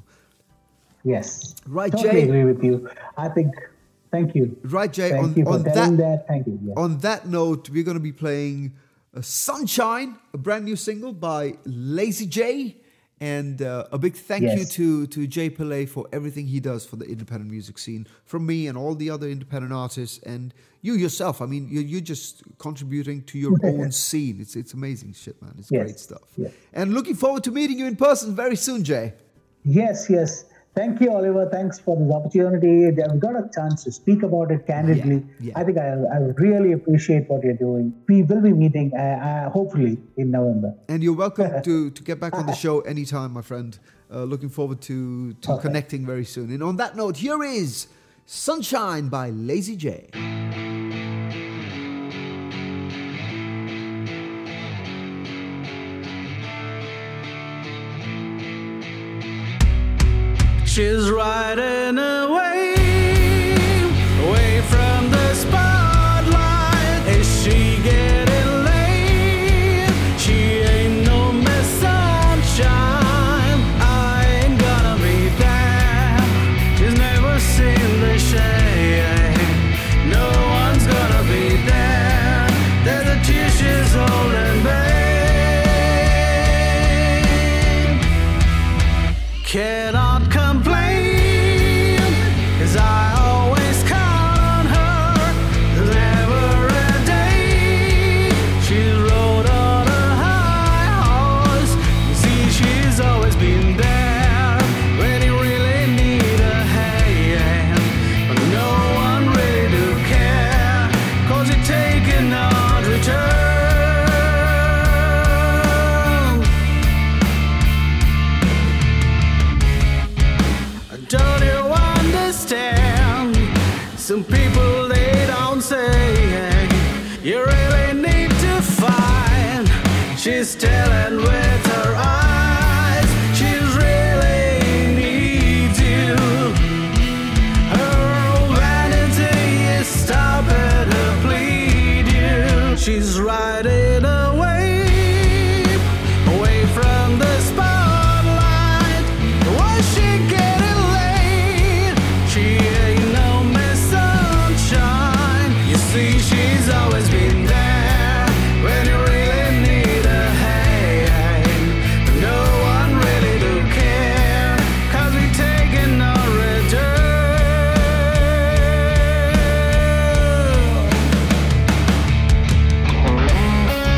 Yes. Right, totally Jay? agree with you. I think, thank you. Right, Jay. Thank you for on telling that, that. Thank you. Yeah. on that note, we're going to be playing "Sunshine," a brand new single by Lazy J. And a big thank Yes. you to Jay Pillay for everything he does for the independent music scene, from me and all the other independent artists, and you yourself. I mean, you're just contributing to your own scene. It's amazing shit, man. It's Yes. great stuff. Yes. And looking forward to meeting you in person very soon, Jay. Yes. Thank you, Oliver. Thanks for this opportunity. I've got a chance to speak about it candidly. Yeah. I think I really appreciate what you're doing. We will be meeting, hopefully, in November. And you're welcome to get back on the show anytime, my friend. Looking forward to Okay. connecting very soon. And on that note, here is "Sunshine" by Lazy J. She's riding away from the spotlight. Is she getting late? She ain't no Miss Sunshine. I ain't gonna be there. She's never seen the shade. No one's gonna be there. There's a tear she's holding babe. Cannot complain, 'cause I always count on her. There's never a day she rode on a high horse. You see, she's always been there when you really need a hand. But no one really do care, 'cause you're taking on return. Don't you understand? Some people they don't say you really need to find. She's telling with her eyes she really needs you. Her vanity is stopping her plead you. She's riding away from the spotlight. Was she getting late? She ain't no Miss Sunshine. You see, she's always been there when you really need a hand. But no one really do care, 'cause we taking no return.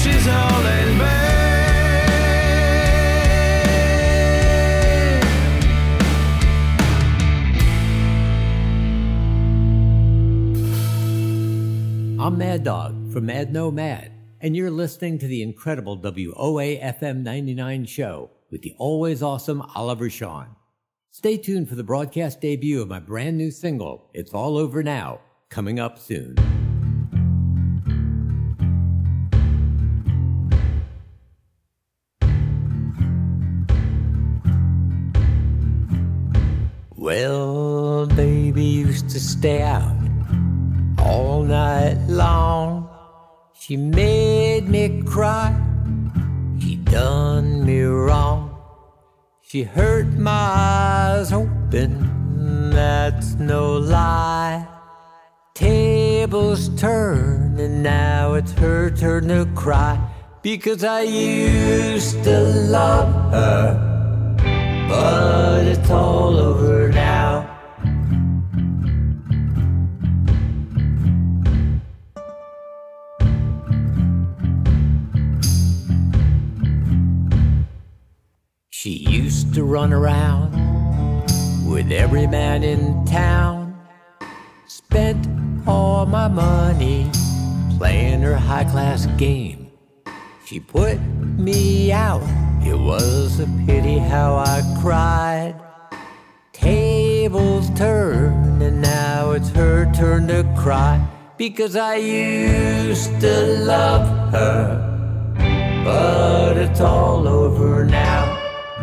she's holding back. I'm Mad Dog from Mad No Mad, and you're listening to the incredible WOA FM 99 show with the always awesome Oliver Shawn. Stay tuned for the broadcast debut of my brand new single, It's All Over Now, coming up soon. Well, baby used to stay out all night long. She made me cry. She done me wrong. She hurt my eyes open. That's no lie. Tables turn and now it's her turn to cry. Because I used to love her, but it's all over now. She used to run around with every man in town. Spent all my money playing her high-class game. She put me out. It was a pity how I cried. Tables turned and now it's her turn to cry. Because I used to love her, but it's all over now.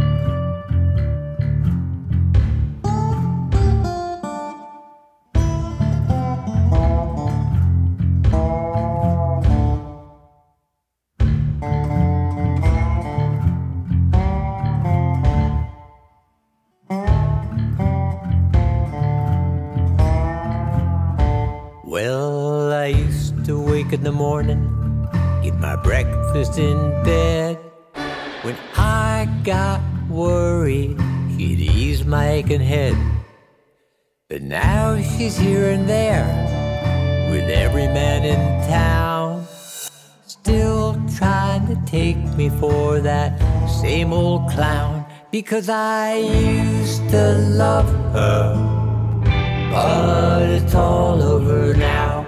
Well, I used to wake in the morning, eat my breakfast in bed. When I got worried, she'd ease my aching head. But now she's here and there, with every man in town, still trying to take me for that same old clown. Because I used to love her, but it's all over now.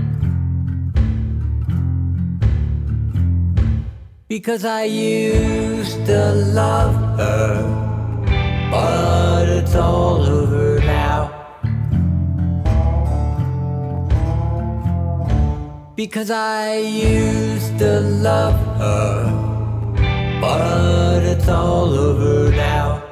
Because I used to love her, but it's all over now. Because I used to love her, but it's all over now.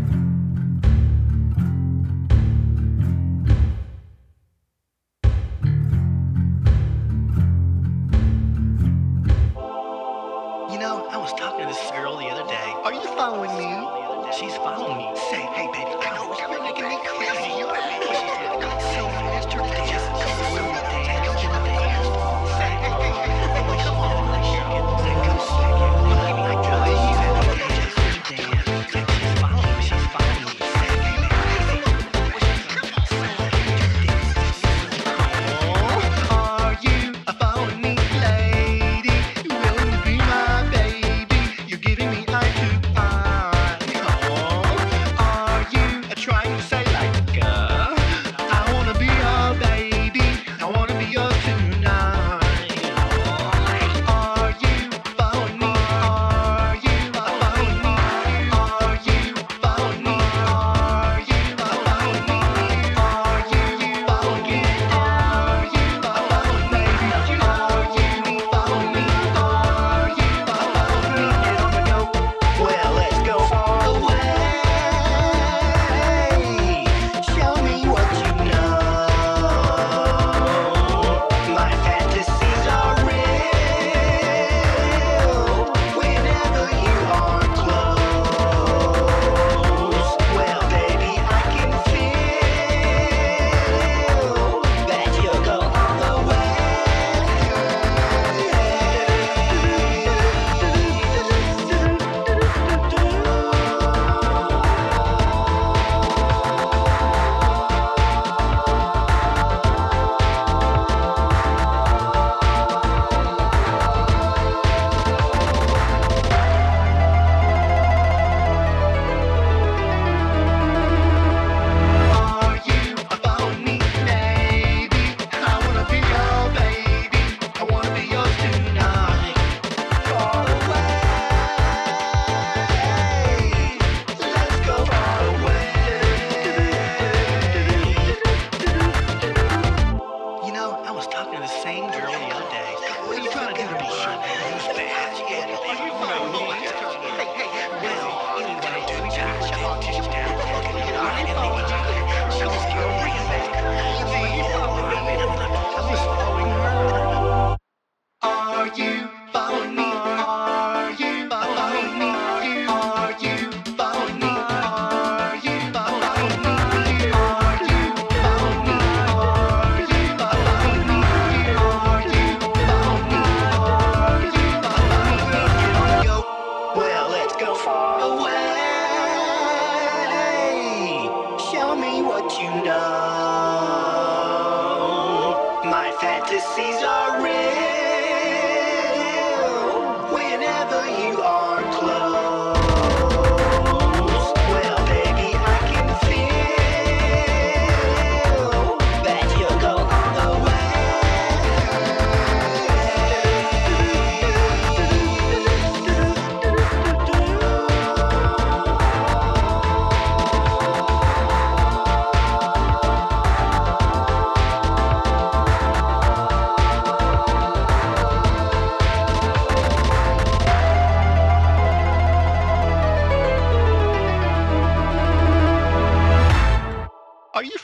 I was talking to this girl the other day. Are you following me? She's following me. Say, hey, baby, I know you're making me crazy. You're making me crazy. Come so fast, turn the just come with me, dance. Come on, dance. Say, hey, come on, let's say, come on. You like me like that? Just dance. Say, she's following me. She's following me. Say, hey, baby, come on, say, oh, are you following me, lady? You willing to be my baby? You're giving me eye to eye. Oh, are you trying to say like, I wanna be your baby? I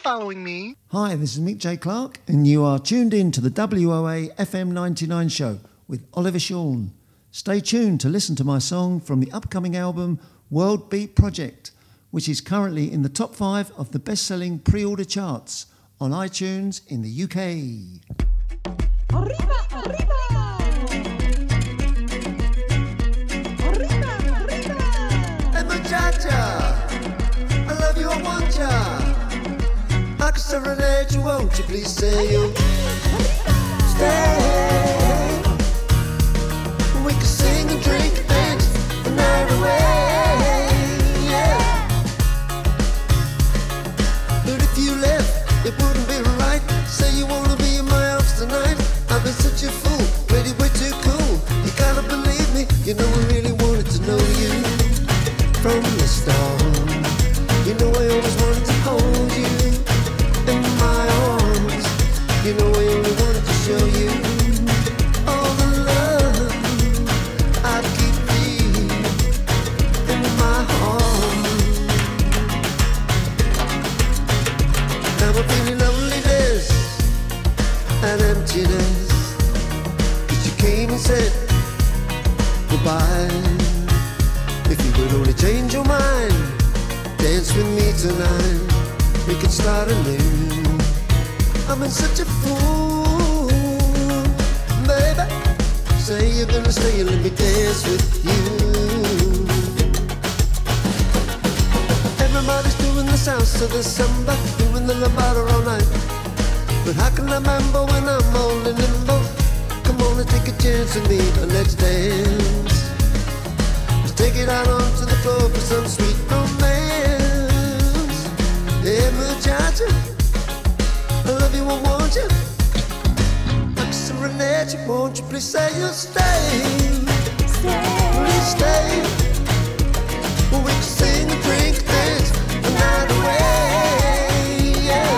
following me? Hi, this is Mick J. Clark, and you are tuned in to the WOA FM 99 show with Oliver Shawn. Stay tuned to listen to my song from the upcoming album World Beat Project, which is currently in the top 5 of the best-selling pre-order charts on iTunes in the UK. Arriba, arriba. Arriba, arriba. Hey, muchacha, I love you, I want ya. I can serenade you, won't you please stay? Stay. We can sing and drink and dance the night away, yeah. But if you left, it wouldn't be right. Say you wanna be in my arms tonight. I've been such a fool, really way too cool. You gotta believe me, you know I really wanted to know you from the start. You know I always wanted to hold you in my arms. You know I only wanted to show you all the love I keep deep in my heart. Now I'm feeling loneliness and emptiness, 'cause you came and said goodbye. If you would only change your mind, dance with me tonight, we could start anew. I'm in such a fool, baby. Say you're gonna stay and let me dance with you. Everybody's doing the salsa, the samba, doing the lambada all night. But how can I remember when I'm all in limbo? Come on and take a chance with me and let's dance. Let's take it out onto the floor for some sweet romance. Hey, muchacha, I love you, I want you. I can serenade you, won't you please say you'll stay? Please stay. We can sing and drink and dance the night away, yeah.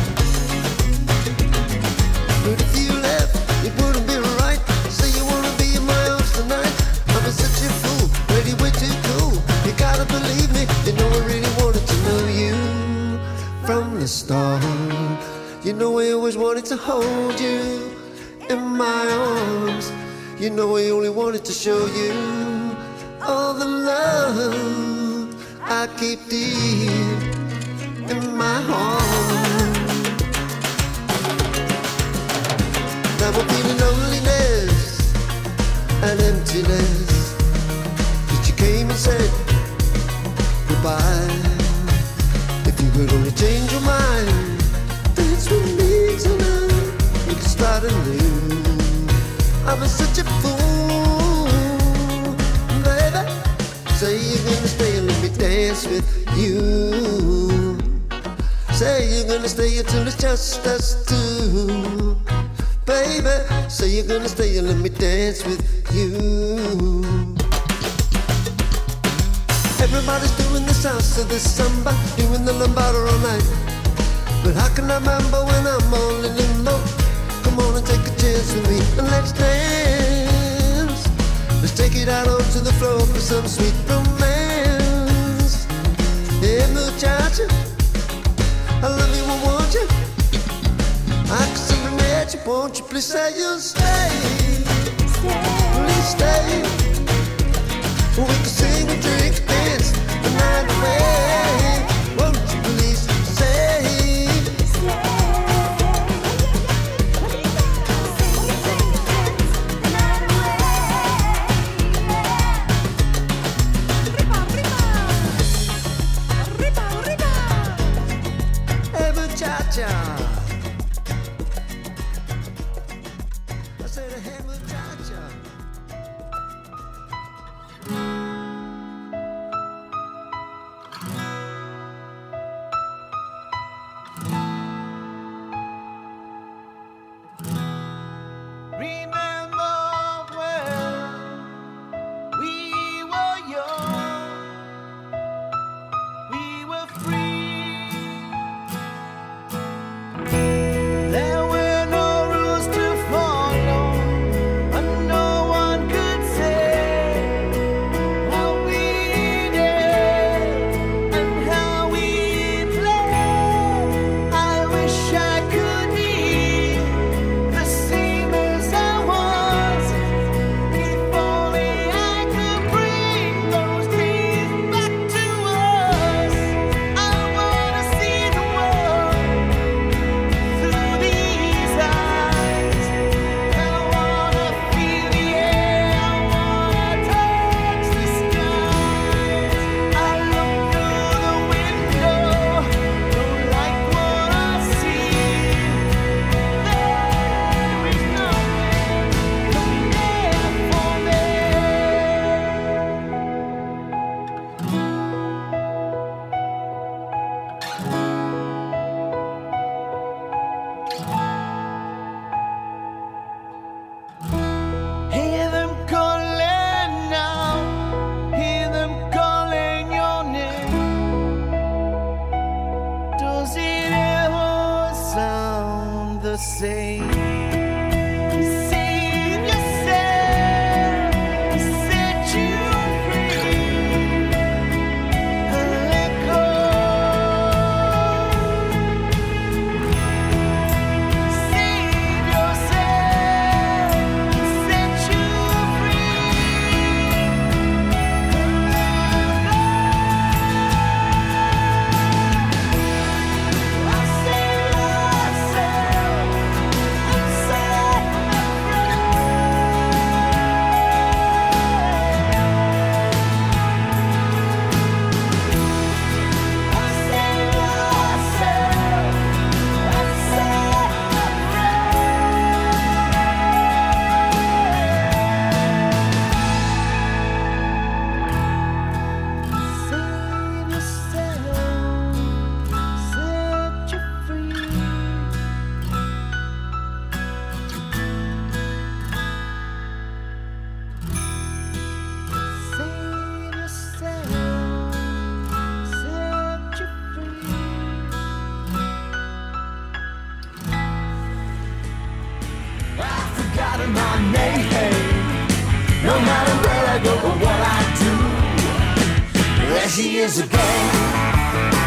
But if you left, it wouldn't be right. Say you wanna be in my arms tonight. I've been such a fool, really way too cool. You gotta believe me, you know I really wanted to know you from the start. You know I always wanted to hold you in my arms. You know I only wanted to show you all the love I keep deep in my heart. Now I'm feeling loneliness and emptiness, 'cause you came and said goodbye. If you could only change your mind, dance with me tonight, we can start anew. I've been such a fool, baby. Say you're gonna stay and let me dance with you. Say you're gonna stay until it's just us two, baby. Say you're gonna stay and let me dance with you. Everybody's doing the salsa, the samba, doing the lambada all night. But how can I remember when I'm all in limbo? Come on and take a chance with me and let's dance. Let's take it out onto the floor for some sweet romance. Hey, muchacha, I love you, I want you. I can serenade you, won't you please say you'll stay? Please stay. We can sing and drink and dance the night away. Won't you please say? Hey, muchacha. I said, hey, muchacha. brag of what I do. There she is again.